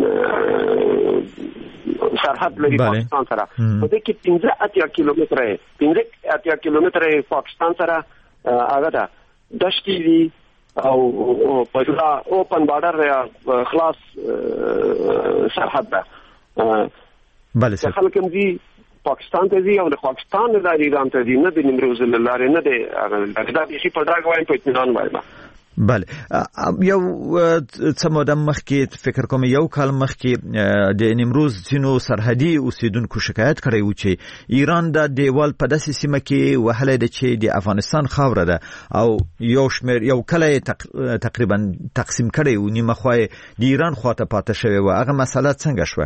سرحد لري پاکستان سره. په دې کې پنځه اتیا کیلومتره پنځه اتیا کیلومتره پاکستان سره هغه ده دشتي دي او په جلا اوپن بارډر یا خلاص سرحد ده. بله سر خلک هم دي پاکستان ته دي او د پاکستان نه د ایران ته دي، نه د نیمروز لاره نه د دا بيخي په ډاګ وایم په اطمینان وایم. بله. یو څه موده مخکې فکر کوم یو کال مخکې د نیمروز ځینو سرحدي اوسیدونکو شکایت کړی و چې ایران د دیوال په داسې سیمه کې وهلی ده چې د افغانستان خاوره ده او یو شمېر یو کله تقریبا تقسیم کړی و، نیمه خوا د ایران خواته پاته شوې وه. هغه مسله څنګه شوه؟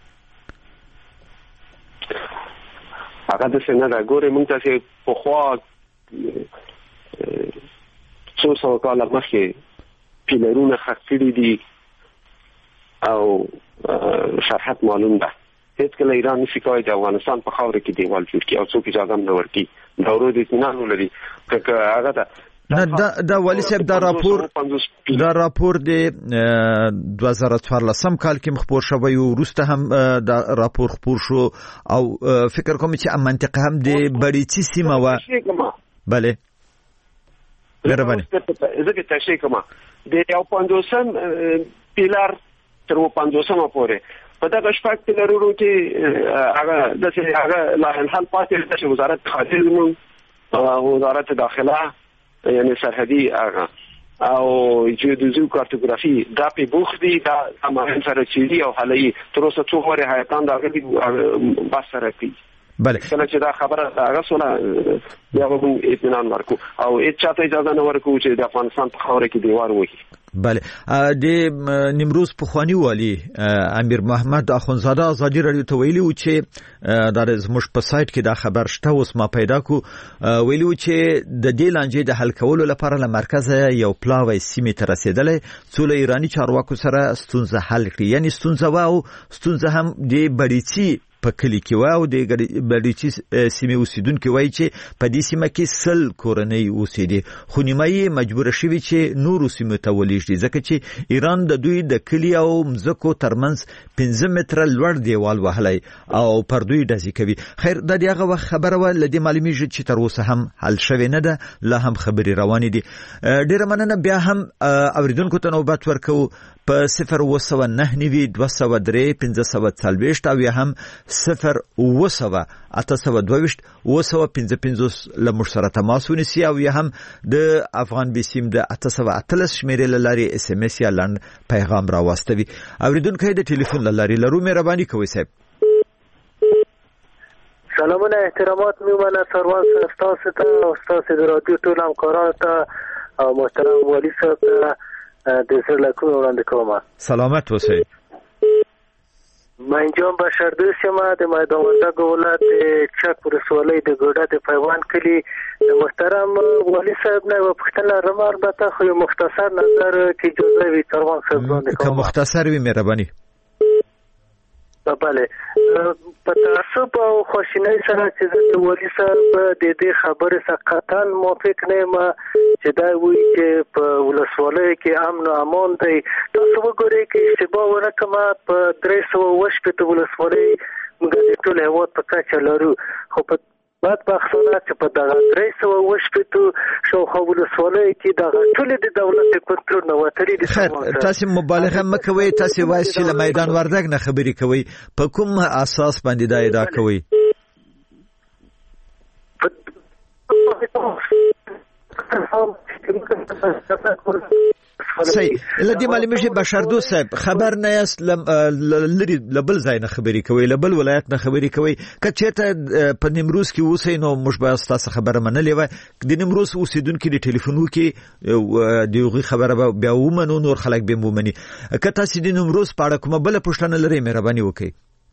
هغه داسې نه ده. ګورئ موږ تاسې پخوا څو سوه کاله مخکې پیلرونه ښخ کړي دي او سرحد معلوم ده. هیڅکله ایران نشي کولی د افغانستان په خاوره کې دیوال جوړ کړي او څوک اجازه هم نه ورکړي. دا ورو د اطمینان ولري که هغه ده نه. دا دا ولی صاحب دا راپور دا راپور د دوه زره څوارلسم کال کې خپور شوی او وروسته هم دا راپور خپور شو او فکر کوم چې منطقه هم د بړیڅي سیمه و. بله مهرباني. زه کې تشریح کوم د یو پنځوسم پیلر تر پنځوسمه پورې په دغه شپږ پیلرونو کې هغه د هغه لا الحال پاتې د وزارت خارجه او وزارت داخله یعنی سرحدي هغه او جیودوزي کارتوګرافي دا په بوخ دي دا امانت سره چيري او حالي تر اوسه څو وره حیاتان دا غوډي بس سره کوي. بله. کله چې دا خبره هغه سونه بیا موږ اطمینان ورکو او هیڅ چاته اجازه نه ورکو چې د افغانستان په خاوره کې دیوار وهي. بله. د نیمروز پخوانی والی امیر محمد اخونزاده ازادي رادیو ته ویلي و چې دا زموږ په سایت کې دا خبر شته، اوس ما پیدا کو ویلي و چې د دې لانجې د حل کولو لپاره له مرکزه یو پلاوی سیمې ته رسېدلی څو له ایراني چارواکو سره ستونزه حل کړي. یعنی ستونزه و او ستونزه هم د بړیڅي په کلی کې و او د بړیڅي سیمې اوسیدونکو وایي چې په دې سیمه کې سل کورنۍ اوسېدي، خو نیمه یې مجبوره شوي چې نورو سیمو ته ولېږدي ځکه چې ایران د دوی د کلي او مځکو ترمنځ پنځه متره لوړ دیوال وهلی او پر دوی ډزې کوي. خیر دا د هغه وخت خبره وه، له دې معلومیږي چې تر اوسه هم حل شوې نه ده، لا هم خبرې روانې دي. ډېره مننه. بیا هم اورېدونکو ته نوبت ورکوو په صفر اوه سوه نهه نوي دوه سوه درې پنځه سوه څلوېښت او یا هم صفر اوه سوه اته سوه دوه ویشت اوه سوه پنځه پنځوس له موږ سره تماس ونیسي او یا هم د افغان بیسیم د اته سوه اتلس شمېرې له لارې اس ام اس یا لنډ پیغام راواستوي. اورېدونکی د ټلیفون له لارې لرو. مهرباني کوئ صاحب. سلامونه احترامات میمنه سروان ستاسو ته او ستاسو د رادیو ټول همکارانو ته او محترم والی صاحب ته د زړه له کومې وړاندې کوم. سلامت اوسئ. من جان بشردوست یم د میدان وردګ ولایت چک ولسوالۍ د ګوډه د پیوند کلي. محترم والی صاحب نه یوه پوښتنه لرم، البته خو یو مختصر نظر که اجازه وي سروان صاحب وړاندې کوم. که مختصر وي مهرباني. بله، په تعصب او خواشینۍ سره چې زه د والي صاحب د دې خبرې څخه قطعا موافق نه یم چې دا وایي چې په ولسوالیو کې امن او امان دی. تاسو وګورئ که اشتباه ونه کړم په درې سوه اوه شپېته ولسوالۍ موږ د ټول هېواد په کچه لرو، خو په بدبختانه چې په دغه درې سوه اوه شپېتو شاوخوا ولسوالیو کې دغه ټولې د دولت د کنټرول نه وتلي دي. خیر، تاسې مبالغه مه کوئ. تاسې وایئ چې له میدان وردګ نه خبرې کوئ. په کوم اساس باندې دا ادعا کوئ؟ صحیح. لدې معلومیږي بشردوست صاحب خبر نه یاست، لري لبل ځای نه خبرې کوئ، لبل ولایت نه خبرې کوئ. که چېرته په نیمروز کې اوسئ نو موږ به ستاسو خبره منلې وای. د نیمروز اوسېدونکي د ټلیفون وکړي د هغوی خبره به بیا ومنو، نور خلک به ومني. که تاسې د نیمروز په اړه کومه بله پوښتنه لرئ مهرباني وکړئ.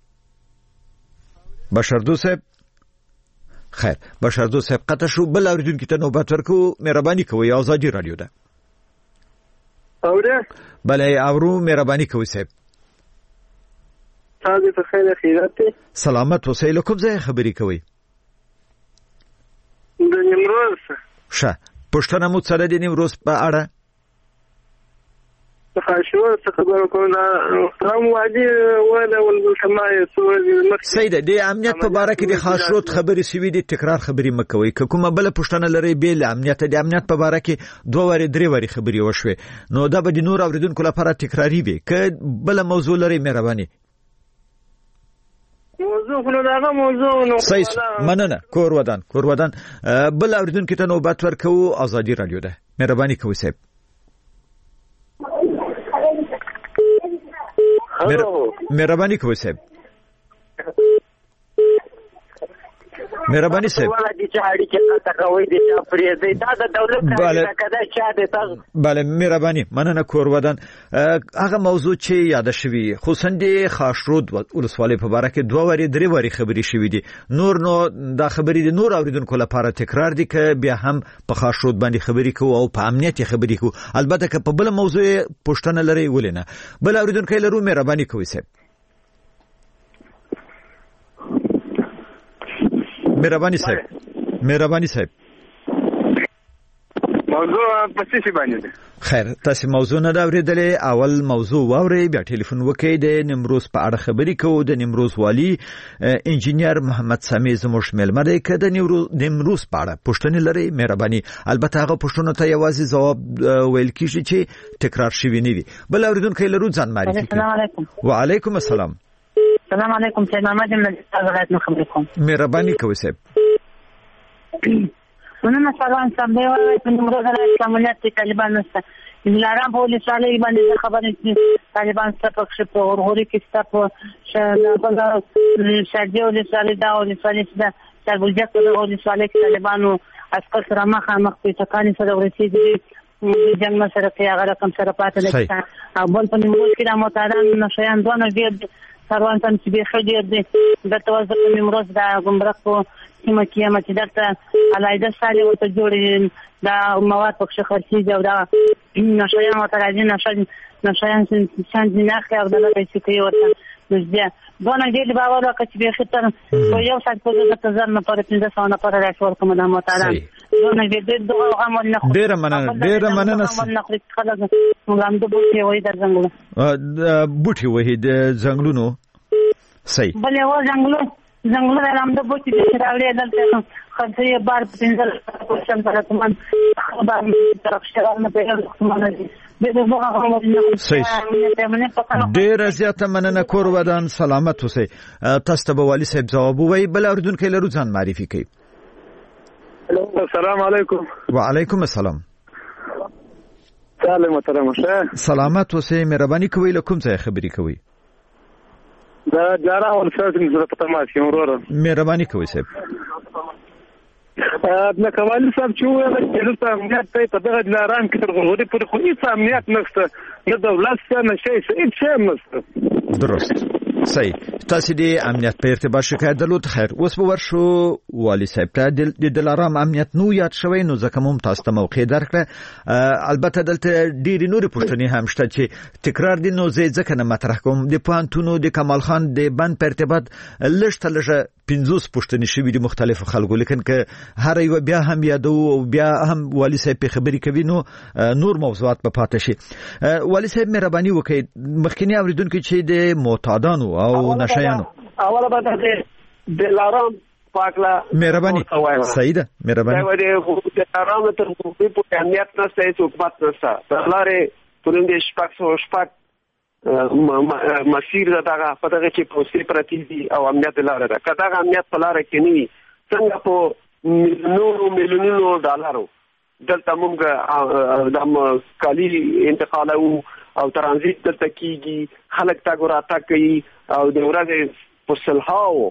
بشردوست صاحب خیر، بشردوست صاحب قطع شو. بل اورېدونکي ته نوبت ورکوو. مهرباني کوئ. ازادي راډیو ده. اوره بله اورو. مهرباني کوئ صاحب. تاسو په خیر خیرات دي. سلامت اوسئ. له کوم ځای خبرې کوئ؟ د نیمروز. ښه، پوښتنه مو څه ده د نیمروز په اړه؟ خاشور څه خبره کوم دا هم وادي ولا ول سمای سوې. صحیح ده. د امنیت په باره کې د خاشرود خبرې سوي دي، تکرار خبرې مه کوئ. که کومه بله پوښتنه لرئ بې له امنیته، د امنیت په باره کې دوه وارې درې وارې خبرې وشوې، نو دا به د نور اورېدونکو لپاره تکراري وي. که بله موضوع لرئ مهرباني. موضوع خو دغه موضوع نو صحیح. مننه. کور ودان کور ودان بل اورېدونکو ته نوبت ورکوو. ازادي راډیو ده. مهرباني کوئ صاحب. مهرباني کوئ صاحب. مهرباني صاحب. بله مهرباني. مننه. کور ودان هغه موضوع چې یاد شوی خصوصا د خاشرود ولسوالۍ په باره کې دوه وارې درې وارې خبرې شوې دي، نور نو دا خبرې د نور اوریدونکو لپاره تکرار دي. که بیا هم په خاشرود باندې خبرې کوو او په امنیت خبرې کوو، البته که په بل موضوع پوښتنه لرئ ولې نه. بل اوریدونکو لرو. مهرباني کوئ صاحب. مهرباني صاحب. مهرباني صاحب. موضوع په څه باندې ده؟ خیر، تاسو موضوع نه دا اورېدلې. اول موضوع واورئ، بیا ټلیفون وکړئ. د نیمروز په اړه خبرې کوو. د نیمروز والی انجینیر محمد سامي زموږ مېلمه دی. که د نیمروز په اړه پوښتنې لرئ مهرباني، البته هغه پوښتنو ته یوازې ځواب ویل کېږي چې تکرار شوي نه دي. بل اورېدونکی لرو، ځان معرفي کړئ. السلام علیکم. وعلیکم السلام. السلام علیکم. سید محمد یم له ولایت نه خبرې کوم. مهرباني کوئ صاحب. مننه. سلام صاحب. دی وایي په نیمروز ولایت کې امنیت کې طالبان نشته. دلارام په ولسوالۍ باندې خبرې چې طالبان څه پکښې په غورغوري کې ستا په شارجې ولسوالۍ دا ولسوالۍ چې ده شارګلجک په دغه ولسوالۍ کې طالبانو عسکر سره مخامخ پیټکانې سره ورسېدلي د جنګ نه سره کې هغه رقم سره پاتې ده. او بل په نیمروز کې د معتادان نشیان دونه ډېر سروان ته چې بیخي ډېر دی. دلته اوس د نیمروز د ګمرک په سیمه کې یم چې دلته علاحده سالې ورته جوړې دا مواد پکښې خرڅېږي او دا نشیان ورته راځي نشیان شان ځینې اخلي او دغه پیسې کوي ورته. نو بیا دونه ډېر باور وکړه چې بیخي تر په یو ساعت پورې درته زر نفره پنځه سوه نفره راشي ورکوم دا معتادان. دونه ډېر ډېر دغه عمل نه خوري. ډېره مننه. ډېره مننه. عمل نه خوري. خلک موږ همده بوټي وهي د ځنګلو بوټي وهي د ځنګلونو. صحیح. بل یو ځنګلو ځنګلو د همده بوټي چې راوړي دلته خرڅې یې بار پنځه پرسنټ سره کومن خبر طرف شغال نه پیژني. ډېره زیاته مننه. کور ودان. سلامت اوسئ. تاسو ته به والي صاحب ځواب ووایي. بل اورېدونکی لرو، ځان معرفي کوي. السلام علیکم. وعلیکم السلام. سلام محترم. سلامت اوسئ. مهرباني کوئ. له کوم ځای خبرې کوئ؟ دا جارا ولسمه زړه په تماس کې ورور مهرباني کوئ صاحب. ابن کمال صاحب چې وایي چې د امنیت په دغه لاران کې تر غوړي پر خو هیڅ امنیت نشته، نه دولت څخه نشي هیڅ شی نشته. درست صحیح. تاسو د امنیت په ارتباط شکایت درلود. خیر اوس به ورشو والی صاحب ته د دلارام امنیت نو یاد شوی نو ځکه موږ تاسو ته موقع درکړه. البته دلته ډېری نورې پوښتنې هم شته چې تکرار دي نو زه ځکه نه مطرح کوم. د پوهنتونو د کمال خان د بند په ارتباط لږ ته لږه پنځوس پوښتنې شوي دي مختلفو خلکو، لیکن که هر یو بیا هم یادو او بیا هم والی صاحب په خبرې کوي نو نور موضوعات به پاتې شي. والی صاحب مهرباني وکړئ مخکینی اوریدونکو چې د معتادانو او نشایانو اوله به د دلارام پاکلا مهرباني صحیح ده مهرباني د دلارام تر په امنیت نشته هیڅ حکومت نشته په لارې پرندې شپږ سوه شپږ مسیر دغه په دغه کې پوسټي پرتی دي او امنیت لاره ده. که دغه امنیت په لاره کې نه وي څنګه په میلیونونو میلیونونو ډالرو دلته موږ د کالي انتقال او ترانزیت دلته کیږي، خلک تګ راتګ کوي او د ورځې په سلهاو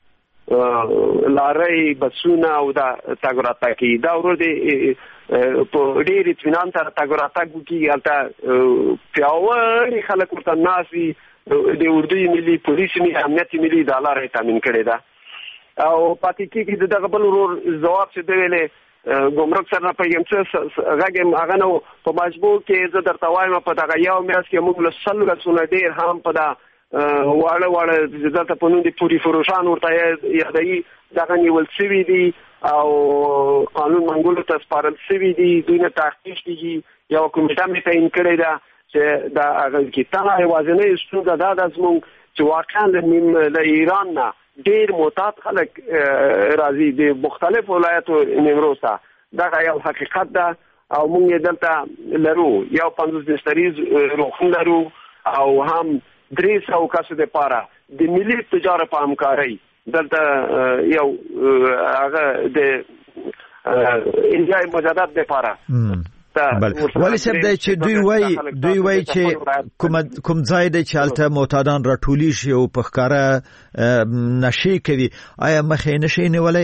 لارې بسونه او دا تګ راتګ کوي. دا ورور دی په ډېر اطمینان سره تګ راتګ کوي. هلته پیاوړي خلک ورته ناست وي، د اردوی ملي پولیس ملي امنیت ملي دا لاره تامین کړې ده. او پاتې کېږي د دغه بل ورور ځواب چې دی ویلې ګمرک سره نه پوهېږم څه غږ یم هغه نه په مجبور کې زه درته وایم په دغه یو میاشت کې موږ له سلو لسونه ډېر هم په دا واړه واړه دلته په نوم د پوري فروشان ورته یادوي دغه نیول شوي دي او قانون منګولو ته سپارل شوي دي. دوی نه تحقیق کېږي. یوه کمیټه مې تعین کړې ده چې د هغه کې تنها یوازینۍ ستونزه دا ده زموږ چې واقعا له ایران نه ډېر معتاد خلک راځي د مختلف ولایتو نیمروز ته. دغه یو حقیقت ده او موږ یې دلته لرو. یو پنځوس بستریز روغتون لرو او هم درې سوه کسو دپاره د ملي تجارت په همکارۍ دلته یو هغه د انډیا مجدد دپاره والی صاحب دی چې دوی وایي دوی وایي چې کوم کوم ځای دی چې هلته معتادان راټولیږي او په ښکاره نشې کوي، آیا مخې نشي نیولی؟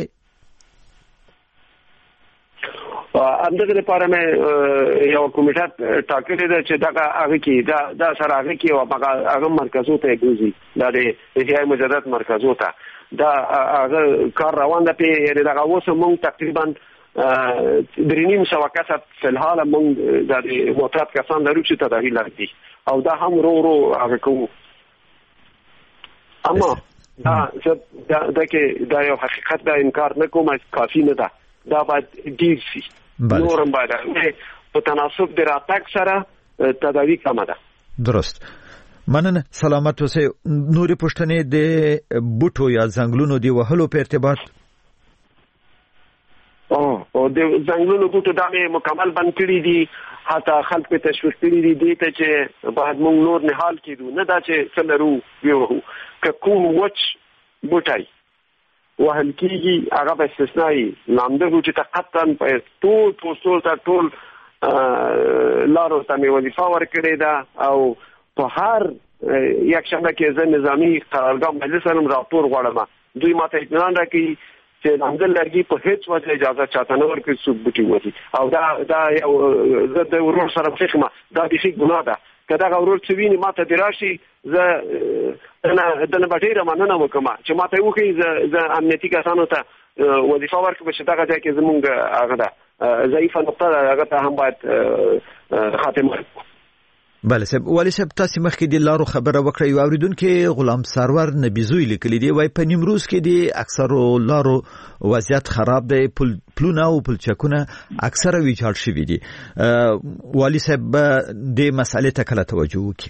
همدغه لپاره مې یو کمیټه ټاکلې ده چې دغه هغه کې دا سره هغه کې او هغه مرکزو ته ګوزي دا د انډیا مجدد مرکزو ته دا هغه کار روان ده. په دغه اوس موږ تقریبا درې نیم سوه کسه فلحال موږ د معتاد کسان لرو چې تداوي لري او دا هم ورو ورو هغه کوو. اما دا دا کې دا یو حقیقت دا انکار نه کوم کافي نه ده. دا باید ډیر شي. نورم باید په تناسب د راتګ سره تداوی کمه ده. درست. مننه. سلامت اوسئ. نورې پوښتنې د بوټو یا ځنګلونو د وهلو په ارتباط؟ او د ځنګلونو بوټو دا مې مکمل بند کړي دي. حتی خلک په تشویق کړي دي دې ته چې باید موږ نور نهال کېدو، نه دا چې څه لرو ویوهو. که کوم وچ بوټی وهل کېږي هغه به استثنایي نامده چې تقطن په ټول پوسټول ته ټول لارو ته مې وظیفه ورکړې ده او په هر یک شنبه کې زه نظامي قرارګاه مجلس سره راپور غواړم. دوی ماته اطمینان راکوي چې نامده لرګي په هیڅ وجه اجازه چاته نه ورکوي څوک بوټي وهي او دا دا یو زه د ورور سره فکر دا بیخي ګناه ده. که دغه ورور څه ویني ماته دې راشي زه دنه به ډېره مننه وکړم چې ماته یې وښیي زه امنیتي کسانو ته وظیفه ورکړم چې دغه ځای کې زموږ هغه ده ضعیفه نقطه ده هغه ته هم باید خاتمه بله صاحب. والی صاحب تاسو مخکې د لارو خبره وکړه. یو اوریدونکي غلام سرور نبیزوی لیکلی دی وای په نیمروز کې د اکثرو لارو وضعیت خراب دی، پلونه او پلچکونه اکثره ویجاړ شوي دي. والی صاحب د مسئلې ته کله توجه وکړي؟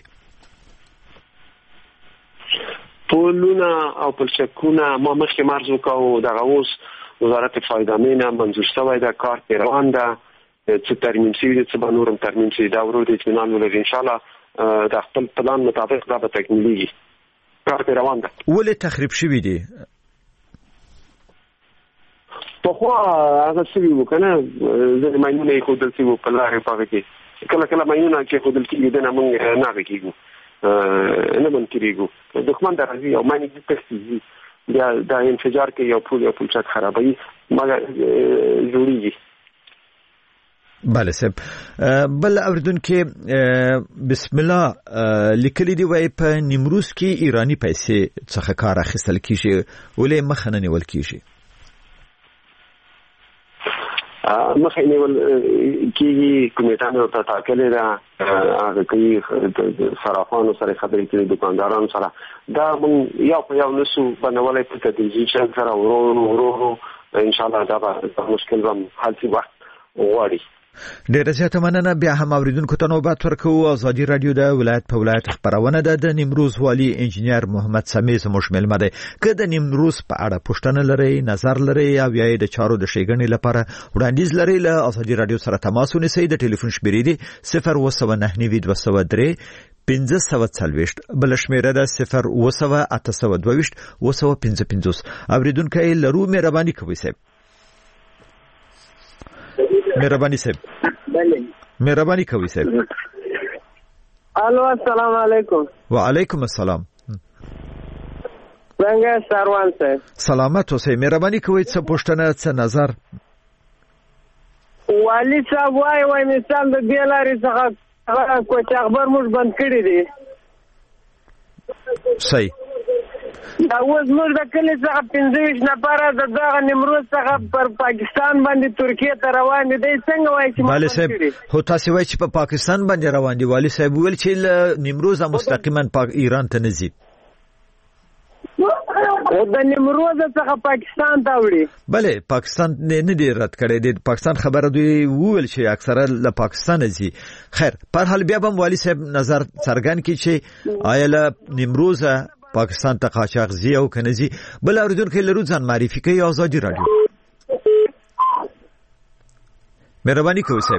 پلونه او پلچکونه ما مخکې مرز وکړو دغه اوس وزارت فایدامینه منظور شوی ده، کار پرې روان ده، څه ترمیم شوي دي څه به نور هم ترمیم شي. دا ورور د اطمینان ولري انشاءالله د خپل پلان مطابق دا به تکمیلیږي. کار پرې روان ده. ولې تخریب شوي دي؟ پخوا هغه شوي وو که نه ځینې ماینونه ایښودل شوي وو په لارې په هغه کې کله کله ماینونه چې ایښودل کېږي دنه موږ نه هغه کېږو نه منکرېږو دښمن د راځي او معنی د تستیزي بیا د انفجار کې یو پول یو پول چت خرابوي مګر جوړیږي. بله صاحب بل اوریدونکو بسم الله لیکلي دی وای په نیمروز کې ایرانی پیسې څخه کار اخیستل کیږي ولې مخ نه نیول کیږي؟ مخ نیول کیږي کمیټانو ته ټاکلې ده هغه کوي صرافانو سره خبرې کوي دکاندارانو سره دا مونږ یو په یو نسو بنولای په تدریجي شکل سره ورو ورو ان شاء الله دا به مشکل هم حل شي وخت غواړي. ډیره زیاته مننه. بیا هم اوریدونکو ته نوبت ورکوو. ازادي رادیو د ولایت په ولایت خبرونه ده. د نیمروز والی انجینیر محمد سمیع زموږ ملمه دی. که د نیمروز په اړه پوښتنه لرئ، نظر لرئ او یا د چارو د ښېګڼې لپاره وړاندیز لرئ، له ازادي رادیو سره تماس ونیسئ. د ټلیفون شمیرې دي صفر اوه سوه نهه نوي دوه سوه درې پنځه سوه څلوېښت، بل شمیره ده صفر اوه سوه اته سوه دوه ویشت اوه سوه پنځه پنځوس. اوریدونکي لرو مهرباني کوئ صاحب. مهرباني صاحب. بله مهرباني کوي صاحب. الو السلام علیکم. وعلیکم السلام. څنګه سروان صاحب؟ سلامت اوسئ. مهرباني کوي څه پوښتنه څه نظر؟ والی صاحب وای وای مثال د دې لارې څخه کوچ اخبار موږ بند کړی دی. صحیح. دا اوس موږ د کلی څخه پنځه ویشت نفره د دغه نیمروز څخه پر پاکستان باندې ترکیه ته روان دي. څنګه وایي چې والي صاحب هو تاسو وایي چې په پاکستان باندې روان دي؟ والي صاحب ویل چې له نیمروز مستقیما پاک ایران ته نه ځي. او د نیمروز څخه پاکستان ته وړي. بله پاکستان نه دی رد کړی دی. پاکستان خبره دوی وویل چې اکثره له پاکستان ځي. خیر پر حال بیا هم والي صاحب نظر څرګند کړي چې آیا له نیمروز پاکستان ته قاچاق زی او کنه زی. بل اوریدونکو لرو ځان معرفي کوي. ازادي رادیو مهرباني کوئ صاحب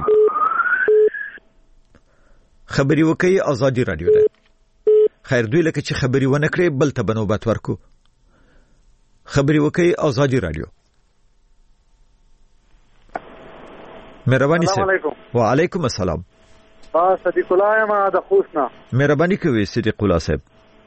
خبري وکي. ازادي رادیو ده. خیر دوی لکه چې خبري ونه کړې بل ته بنوبت ورکو. خبري وکي. ازادي رادیو. مهرباني صاحب. وعلیکم السلام. ها صدیق الله ما د خوشنا. مهرباني کوي صدیق الله صاحب.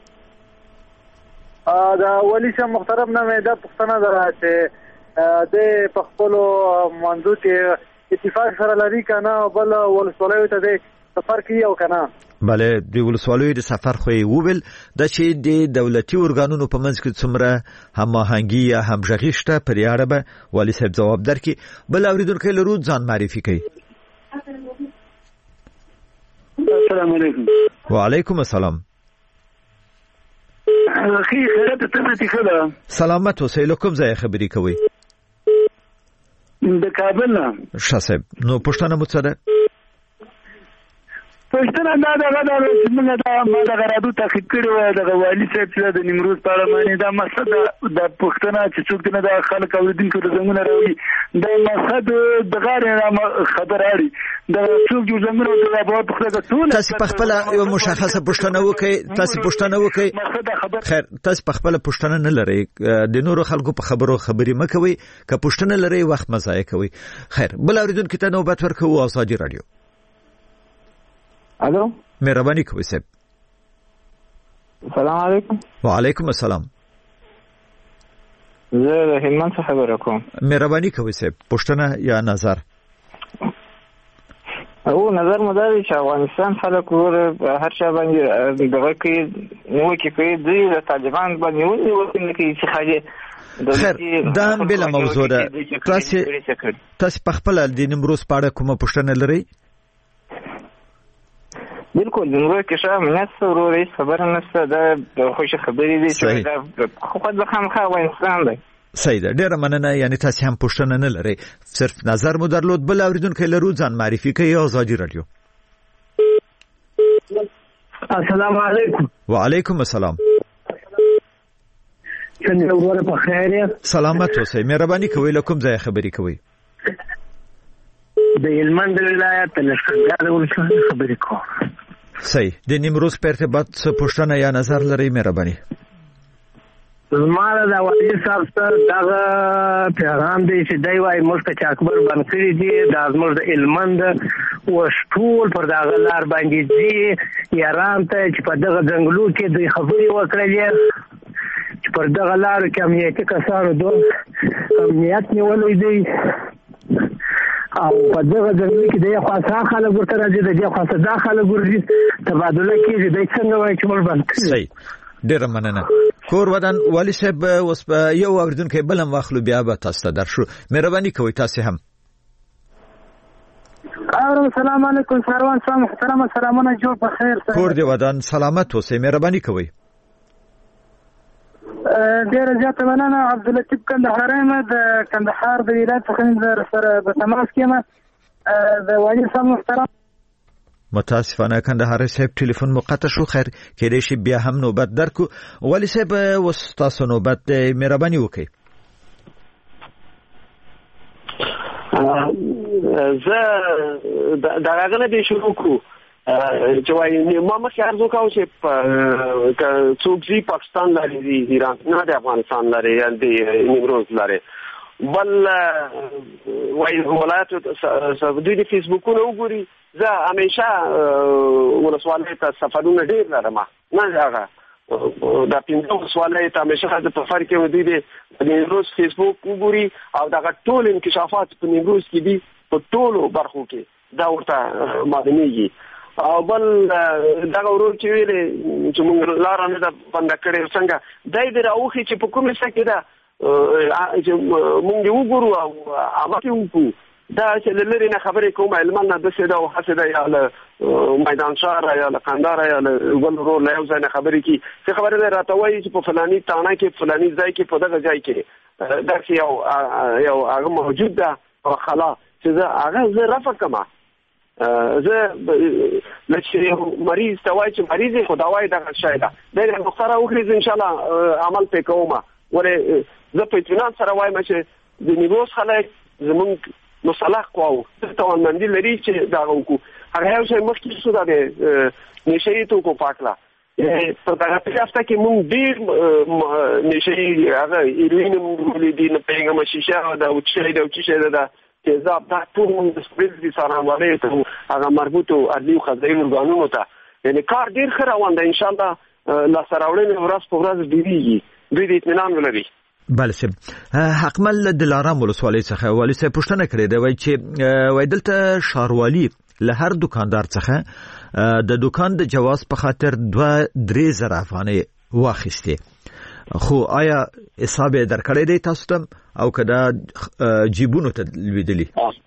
دا ولی شه محترم نه مې دا پښتنه ده چې د پخپلو منځو کې اتفاق سره لري کنه بل ولسوالۍ ته د سفر کوي او کنه. بله د ولسوالۍ د سفر خو یې وویل د چې د دولتي ارګانونو په منځ کې څومره هماهنګي یا همغږي شته پر یې اړه به والي صاحب ځواب درکړي. بل اوریدونکي لرو ځان معرفي کوي. السلام علیکم. وعلیکم السلام. اخی خیرت ته خبره. سلامت اوسئ. له کوم ځای خبرې کوئ؟ د کابل نه. ښه صاحب نو پوښتنه مو څه ده؟ پښتنه دا دا دا چې موږ دا ما دا غراډو تحقیق کړی و د والي صاحب چې د نیمروز په اړه باندې دا مقصد د پښتنه چې څوک نه د خلک اوریدونکو د زمونه راوي دا مقصد د غیر خبر اړي د څوک جو زمونه د ابواب پښتنه ټول. تاسو په خپل یو مشخصه پښتنه وکړئ. تاسو پښتنه وکړئ. خیر تاسو په خپل پښتنه نه لرئ. د نورو خلکو په خبرو خبري مکوئ. که پښتنه لرئ وخت مزایه کوئ. خیر بل اوریدونکو ته نوبت ورکوو. ازادي رادیو. الو مهرباني کوئ صاحب. السلام علیکم. وعلیکم السلام. زه د هلمند څخه خبره کوم. مهرباني کوئ صاحب پوښتنه یا نظر؟ او نظر مداري چې افغانستان خلک ور هر چا باندې دغه کې نو کې کوي د طالبان باندې ونیول کې چې خاجه. خیر دا هم بل موضوع ده. تاسو تاسو په خپل د نیمروز په اړه کومه پوښتنه لرئ؟ بالکل نیمروز کې شاه مناسب وروري خبر نشته. دا خوش خبرې دي چې دا خو د خامخا افغانستان دی. صحیح ده. ډیره مننه. یعنی تاسو هم پوښتنه نه لرئ صرف نظر مو درلود. بل اوریدونکو لرو ځان معرفي کوي. ازادي رادیو. السلام علیکم. وعلیکم السلام. څنګه ورور په خیر یې؟ سلامت اوسئ. مهرباني کوئ له کوم ځای خبرې کوئ؟ د هلمند ولایت له شنګار ولسوالۍ خبرې کوم. صحیح. د نیمروز په ارتباط څه پوښتنه یا نظر لرئ؟ مهرباني. زما د والي صاحب سره دغه پیغام دی چې دی وايي موږ ته چې اکبر بند کړي دي دا زموږ د هلمند وشټول پر دغه لار باندې ځي یاران ته چې په دغه ځنګلو کې دوی خبرې وکړلې چې پر دغه لارو کې امنیتي کسانو دوه امنیت نیولی دی او په دغه ځنګلو کې د یو خاصه خلک ورته راځي د دې خاصه دا خلک ورځي تبادله کېږي دی څنګه وایي چې موږ بند کړي صحیح ډیره مننه کور ودان والي صاحب اوس په یو اوریدونکو بلم واخلو بیا به تاسو ته درشو مهرباني کوئ تاسو هم السلام علیکم سروان صاحب محترم سلامونه جوړ په خیر سره کور دی ودان سلامت اوسئ مهرباني کوئ ډیره زیاته مننه عبداللطیف کندهاری یم د کندهار د ولایت څخه سره په تماس کې یم د والي صاحب محترم متاسفانه کندهاری صاحب ټلیفون مقطع شو خیر کېدای شي بیا هم نوبت درکو والي صاحب اوس تاسو نوبت مهرباني وکړئ زه دا غاغله به شروع کو چې وايي ما مخکې ارزو کاوه چې څوک زی پاکستان لري ایران نه د افغانستان لري یا د نیمروز لري بل وايي ولایت دوی د فیسبوکونو وګوري زه همیشه ولسوالۍ ته سفرونه ډېر لرم نه هغه دا پنځه ولسوالۍ ته همیشه د سفر کې دوی د نیمروز فیسبوک وګوري او دغه ټول انکشافات په نیمروز کې دي په ټولو برخو کې دا ورته معلومیږي او بل دغه ورور چې ویلې چې موږ لار نه ده بنده کړې څنګه دای دې راوخي چې په کومه څه کې ده چې موږ وګورو او هغه وکړو دا چې لری نه خبرې کوم علم نه د څه دا او حسده یا میدان شهر یا قندار یا ول ورور له یو ځای نه خبرې کی څه خبره راته وایي چې په فلاني تانه کې فلاني ځای کې په دغه ځای کې دا چې یو یو هغه موجود ده او خلا چې هغه زه رافه کما زه لکه مریض ته وایي چې مریض خو دا وایي دغه شی ده دا مختاره وکړي ان شاء الله عمل پې کوم ولې زه په اطمینان سره وایم چې د نیمروز خلک زمونږ مصالح قواو توانمندي لري چې دا وکړو هغه یو شی مخکې شو دا د نشي توکو پاکلا په دغه هفته کې مونږ ډیر نشي هغه ایروین مولې دي نه پیغام شیشه دا او چې دا او چې دا تیزاب دا ټول د سپریز دي سره باندې ته هغه مربوطو ارلی خزای ورغانونو ته یعنی کار ډیر ښه روان دی ان شاء الله لا سراولین ورځ په ورځ ډیریږي دوی د اطمینان ولري بله سم حقمل دلارام ولسوالۍ څخه والي صاحب پوښتنه کړې ده وایي چې وایي دلته ښاروالي له هر دکاندار څخه د دکان د جواز په خاطر دوه درې زره افغانۍ واخیستې خو آیا حساب یې درکړی دی تاسو ته او که دا جیبونو ته لوېدلي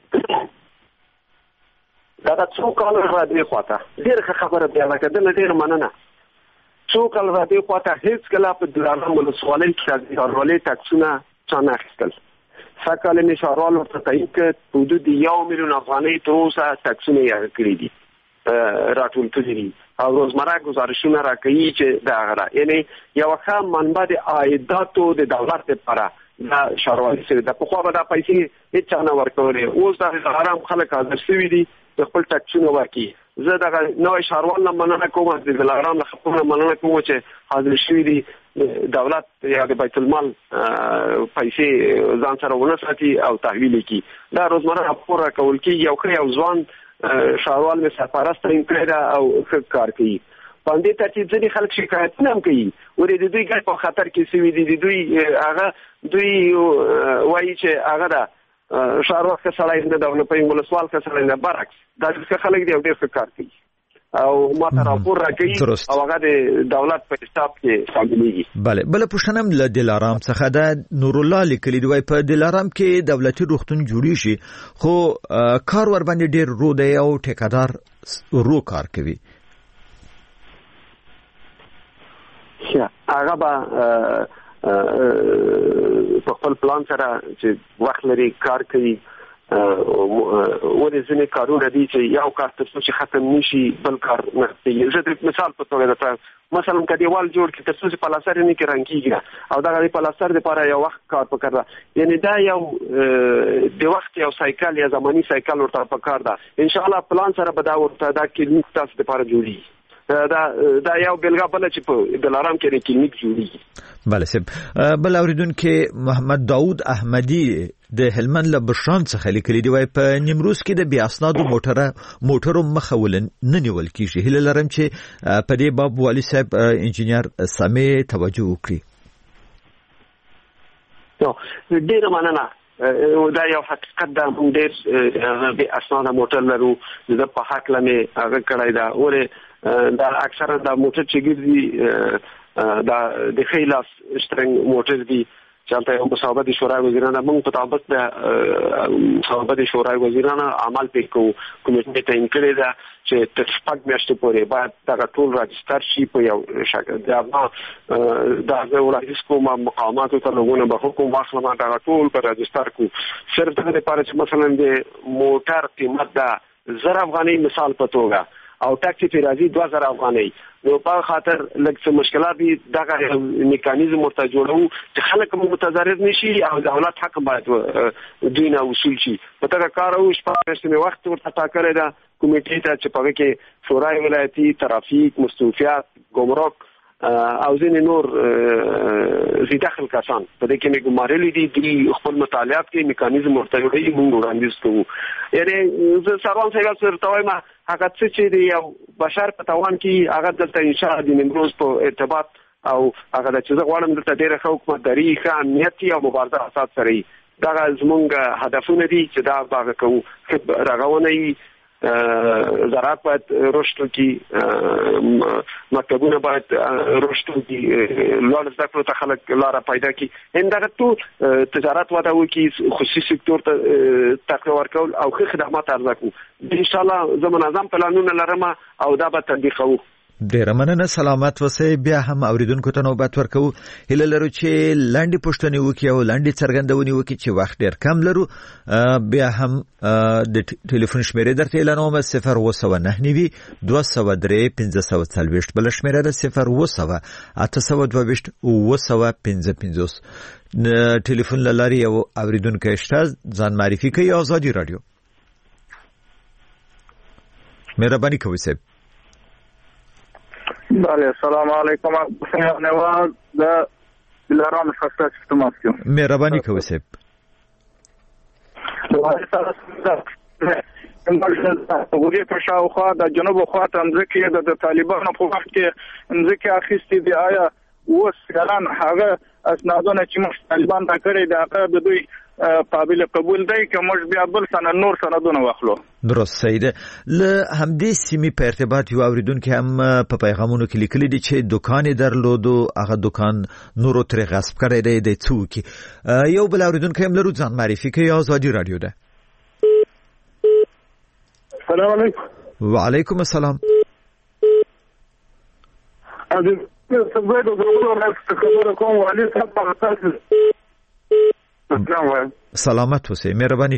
دا څو کاله راځي خواته ډېره خبره بیا لکه دلته ډېره مننه څو کال را دی خواته هیڅ کله په دلارام ولسوالۍ کې د ښاروالۍ ټاکسونه چا نه اخیستل سکهال مې ښاروال ورته تعیین کړ په حدود یو میلیون افغانۍ تر اوسه ټاکسونه یې کړي دي راټول کړي دي او روزمره ګزارشونه راکوي چې دا هغه یعنی یو ښه منبع د عایداتو د دولت لپاره دا ښاروالۍ سره د پخوا به دا پیسې هیڅ چا نه ورکولې اوس د دلارام خلک حاضر شوي دي خپل ټاکسونه ورکوي زه دغه نوې ښاروال نه مننه کوم د دلارام له خپل مننه کوم چې حاضر شوي دي دولت یا د بیت المال پیسې ځان سره ونه ساتي او تحویل کړي دا روزمره راپور راکول کېږي یو ښه یو ځوان ښاروال مې سرپرست تعیین کړی ده او ښه کار کوي په همدې ترتیب ځینې خلک شکایتونه هم کوي ولې د دوی ګټ په خطر کې شوي دي د دوی هغه دوی وایي چې هغه ده ښاروال که سړی نه ده نه په ولسوال که سړی نه برعکس دا ښه خلک دي او ډېر ښه کار کوي او ما ته راپور راکوي او هغه د دولت په حساب کې شاملېږي بله بله پوښتنه هم له دلارام څخه ده نورالله لیکلي دي وایي په دلارام کې دولتي روغتون جوړېږي خو کار ورباندې ډېر رو دی او ټیکهدار رو کار کوي هغه به په خپل پلان سره چې وخت لري کار کوي ولې ځینې کارونه دي چې یو کار تر څو چې ختم نشي بل کار نه کوي زه د مثال په توګه درته مثلا که دیوال جوړ کړي تر څو چې پلستر یې نه کې رنګ کېږي او دغه د پلستر دپاره یو وخت کار پکار ده یعنی دا یو د وخت یو سایکل یا زماني سایکل ورته پکار ده انشاءالله پلان سره به دا ورته دا کلینیک تاسو دپاره جوړېږي دا دا یو بلګه بل چې په دلارام کې د کلینیک جوړیږي. بله صاحب. بل اوریدونکو محمد داوود احمدی د هلمند له بشران څخه لیکلي دی وای په نیمروز کې د بیا اسنادو موټره موټرو مخول نه نیول کیږي. هله لرم چې په دې باب والي صاحب انجینیر سمې توجه وکړي. نو ډیره مننه. دا یو حقیقت ده، موږ ډېر بې اسناده موټر لرو. زه په هکله مې هغه کړی ده. ولې دا اکثرا دا موټر چې ګرځي دا د ښي لاس شترنګ موټر دي چې هلته یو مصوبه د شورای وزیرانو موږ په تعبت د مصوبه د شورای وزیرانو عمل پې کوو. کمیټې تعیین کړې ده چې تر شپږ میاشتې پورې باید دغه ټول راجستر شي په یو شکل. دا دا زه وړاندیز کوم مقاماتو ته لوګونه به حکم واخلم دغه ټول په راجستر کو. صرف دغه لپاره چې مثلا د موټر قیمت د زر افغانۍ مثال په توګه او ټاکسي په راځي دوه زره افغانۍ، نو په خاطر لږ څه مشکلات دي. دغه میکانیزم ورته جوړو چې خلک متضرر نشي او دولت حق باید دوی نه وصول شي. په دغه کار او شپږ میاشتې وخت ورته ټاکلی ده کمیټې ته چې په هغه کې شورای ولایتي، ترافیک، مستوفیات، ګمرک او ځینې نور ذي دخل کسان په دې کې مې ګمارلي دي. دوی خپل مطالعات کې میکانیزم ورته جوړوي، موږ وړاندیز کوو. یعنې زه سروان صاحب سره ته وایم هغه څه چې د یو بشر په توان کې هغه دلته انشاء د نیمروز په ارتباط او هغه د چې زه غواړم دلته ډېره ښه حکومتداري، ښه امنیت او مبارزه اساس سره وي. دغه زموږ هدفونه دي چې دا به کوو. ښه رغونه وي، زراعت باید رشد وکړي، مکتبونه باید رشد وکړي، لوړ زده کړو ته خلک لاره پیدا کړي. همدغه ټول تجارت وده وکړي، خصوصي سکتور ته تقویه ورکول او ښه خدمات عرضه کړو. انشاءالله زه منظم پلانونه لرم او دا به تطبیقوو. ډیره مننه. سلامت اوسئ. بیا هم اوریدونکو ته نوبت ورکو. هیله لرو چې لاندې پوښتنې وکړي او لاندې څرګندونې وکړي چې وخت ډیر کم لرو. بیا هم د ټلیفون شمیرې درته اعلانوم: صفر اوه سوه نهه نوي دوه سوه درې پنځه سوه څلوېښت. بله شمیره ده صفر اوه سوه اته سوه دوه ویشت اوه سوه پنځه پنځوس. ټلیفون له لارې یو اوریدونکی شته، ځان معرفي کوي. آزادي راډیو. مهرباني کوئ صاحب. بله سلام علیکم. حسین نواز د دلارام ښار څخه ماسکو. مهرباني کوئ صاحب. وګورئ په شاوخوا د جنوب خوا ته ځکه د طالبانو په وخت کې ځکه اخیستي دی. آیا اوس فعلا هغه اسنادونه چې موږ طالبان دا کړی دی هغه د دوی قابل قبول دی که موږ بیا بل سند نور سندونه واخلو؟ درست سیده. له همدې سیمې په ارتباط یو اوریدونکي هم په پیغامونو کې لیکلي دي چې دکان درلود او هغه دکان نورو ترې غصب کړی دی د څوک. یو بل اوریدونکي هم لرو، ځان معرفي کوي. آزادي راډیو ده. السلام علیکم. وعلیکم السلام. ادي څه به د غوړو راځي خبره کوم علي صاحب په تاسو. سلامت اوسئ. مهرباني.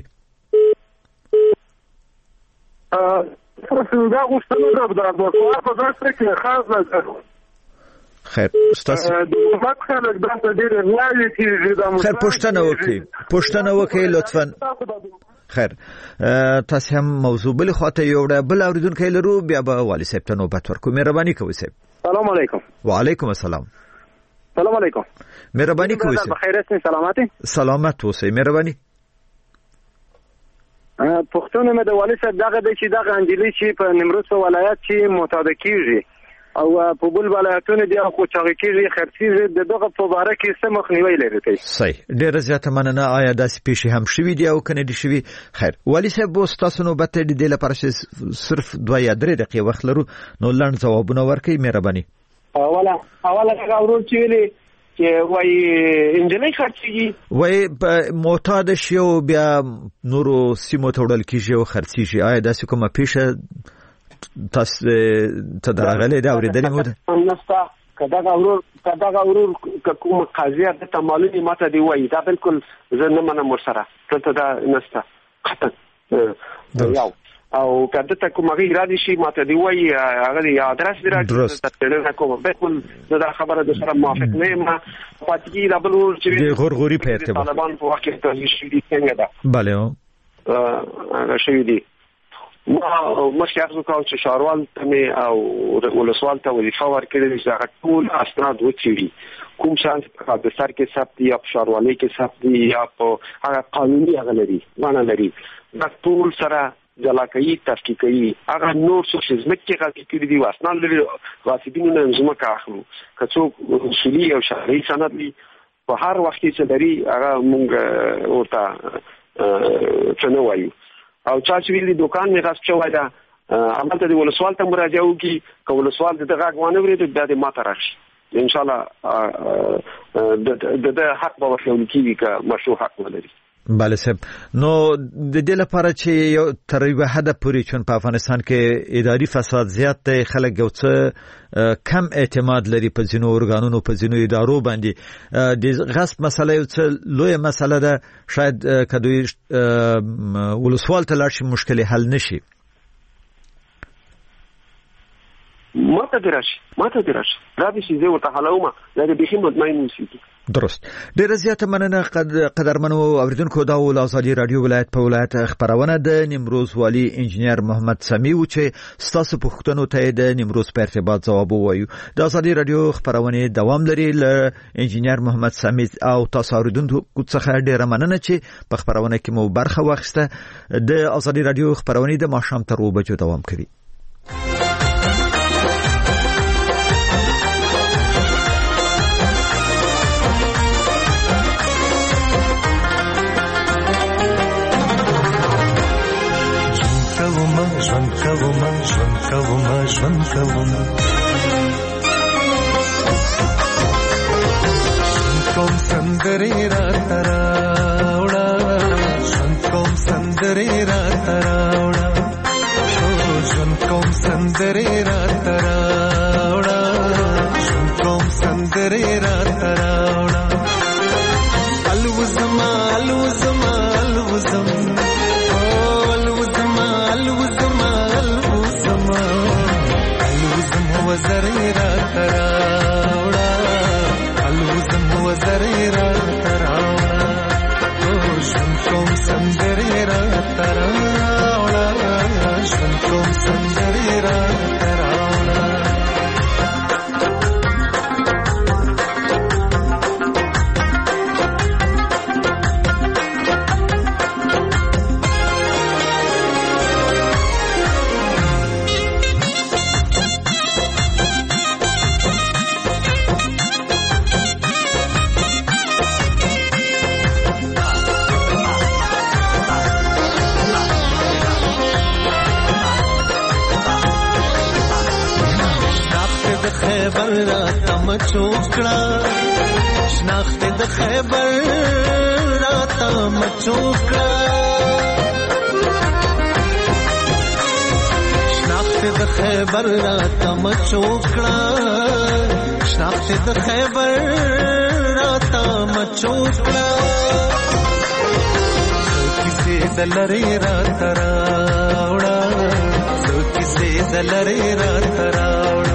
تاسو دا غوښتنه ده د ابوبکر په ځای کې خاص نه. خیر تاسو د حکومت خلک دا ډېر غواړي چې دا خیر پوښتنه وکړي. پوښتنه وکړئ لطفاً. خیر تاسو هم موضوع بل خواته یوړه. بل اوریدونکي لرو، بیا به والي صاحب ته نوبت ورکو. مهرباني کوئ صاحب. سلام علیکم. وعلیکم السلام. سلام علیکم. مهرباني کوئ صاحب. بخیر اوسئ. سلامت. سلامت اوسئ. مهرباني. پښتون مې د والي صاحب دغه د چې دغه انجلۍ چې په نیمروز په ولایت کې معتاد کیږي او په بل ولایتونو دی خو چاغ کیږي خرڅي د دغه په اړه کې څه مخنیوي لري کوي؟ صحیح. ډیره زیاته مننه. آیا داسې پیښې هم شوي دي او کنه دي شوي؟ خیر والي صاحب اوس تاسو نو بته د دې لپاره چې صرف دوه یا درې دقیقې وخت لرو، نو لاند ځوابونه ورکړئ. مهرباني. اوله اوله هغه ورور چې ویلي چې وای انجنیر خرڅيږي، وای معتاد شي او بیا نورو سیمو ته وړل کیږي او خرڅيږي. آیا داسې کومه پیښه تاسو ته درغلې دا اورېدلې مو ده؟ نستا کدا غورور کدا غورور کوم قاضي د تمالونی ماته دی وای دا بالکل زه نه منم ورسره ته دا نستا قطن یو او کدا ته کوم غي را دي شي ماته دی وای هغه دی ادرس دی راځي ته کوم بالکل دا خبره د سره موافق نه ما پاتې دا بل چې د غورغوري په ارتباط طالبان په وخت کې ته شي دي څنګه ده bale هغه شي دي ما مخکې اخذ وکاو چې شاروال ته مې او ولسوال ته وظیفه ورکړې چې هغه ټول اسناد وڅېړي کوم شان په سر کې ثبت دي یا په شاروالۍ کې ثبت دي یا په هغه قانوني هغه لري معنی لري دا ټول سره جلا کوي تحقیق کوي هغه نور څه چې زمکه غلطي کړي دي واسناد لري غاصبینو نه زمکه اخلو که څوک اصولي او شرعي سند دي په هر وخت چې لري هغه مونږ ورته څه نه وایو او چا چې ویلي دکان مې غصب شوی ده هغلته د ولسوال ته مراجعه وکړي که ولسوال د ده غږ وانه اورېد بیا دې ماته راشي انشاءالله د ده حق به ورکول کېږي که مشروع حق ولري. بله صاحب نو د دې لپاره چې یو تر یوه حده پورې چون په افغانستان کې اداري فساد زیات دی خلک یو څه کم اعتماد لري په ځینو ارګانونو په ځینو ادارو باندې د غصب مسله یو څه لویه مسله ده شاید که دوی ولسوال ته لاړ شي مشکل حل نشي. ماته دې راشي ماته دې راشي دا دې چې زه ورته حلومه دا دې بیخي مطمئن اوسېږي. درست ډیره زیاته مننه قدرمنو اوریدونکو دا ول ازادي رادیو ولایت په ولایت خبرونه د نیمروز والی انجنیر محمد سمیع چې ستاسو پوښتنو ته د نیمروز په ارتباط ځواب ووایو. د ازادي رادیو خبرونه دوام لري ل انجنیر محمد سمیع او تاسو اوریدونکو څخه ډیره مننه چې په خبرونه کې مو برخه واخیسته. د ازادي رادیو خبرونه د ماښام تر اوه بجو دوام کوي. ژوند کوم ژوند کوم ژوند کوم کوم سندرې را تراوړه ژوند کوم سندرې را تراوړه ژوند کوم سندرې را تراوړه ژوند کوم سندرې را تراوړه الوزما الوزما الوزم وزرې را تراوړه الوزم وزرې را تراوړه ژوند کوم سندرې را تراوړه ژوند کوم سندرې را تراوړه. خیبر را تم چوکړه شناخت د خیبر را تم چوکړه شناخت د خیبر را تم چوکړه شناخت د خیبر را تم چوکړه کیسې دلری را تراوړه کیسې دلری را تراوړه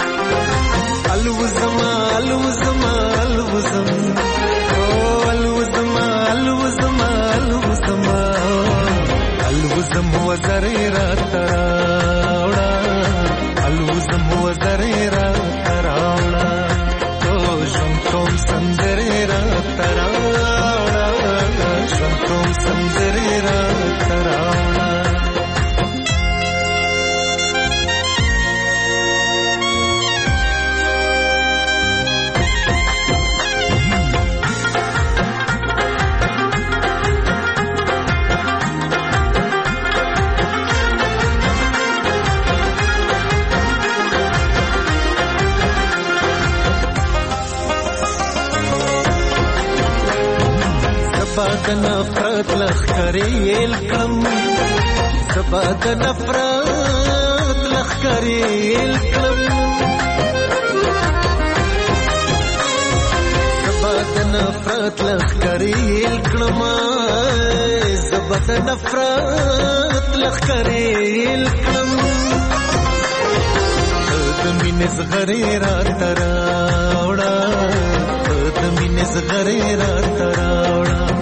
الوزما الوزما الوزم الوزما الوزما الوزما الوزم وزرې را تراوړه الوزم وزرې را تراوړه ژوند کوم سندرې را تراوړه ژوند کوم سندرې را تراوړه. زبا د نفرت لخکرې الکم زبا د نفرت لخکرې الکم زبا د نفرت لخکرې الکم زبا د نفرت لخکرې الکم د مینې زغرې را تراوړه د مینې زغرې را تراوړه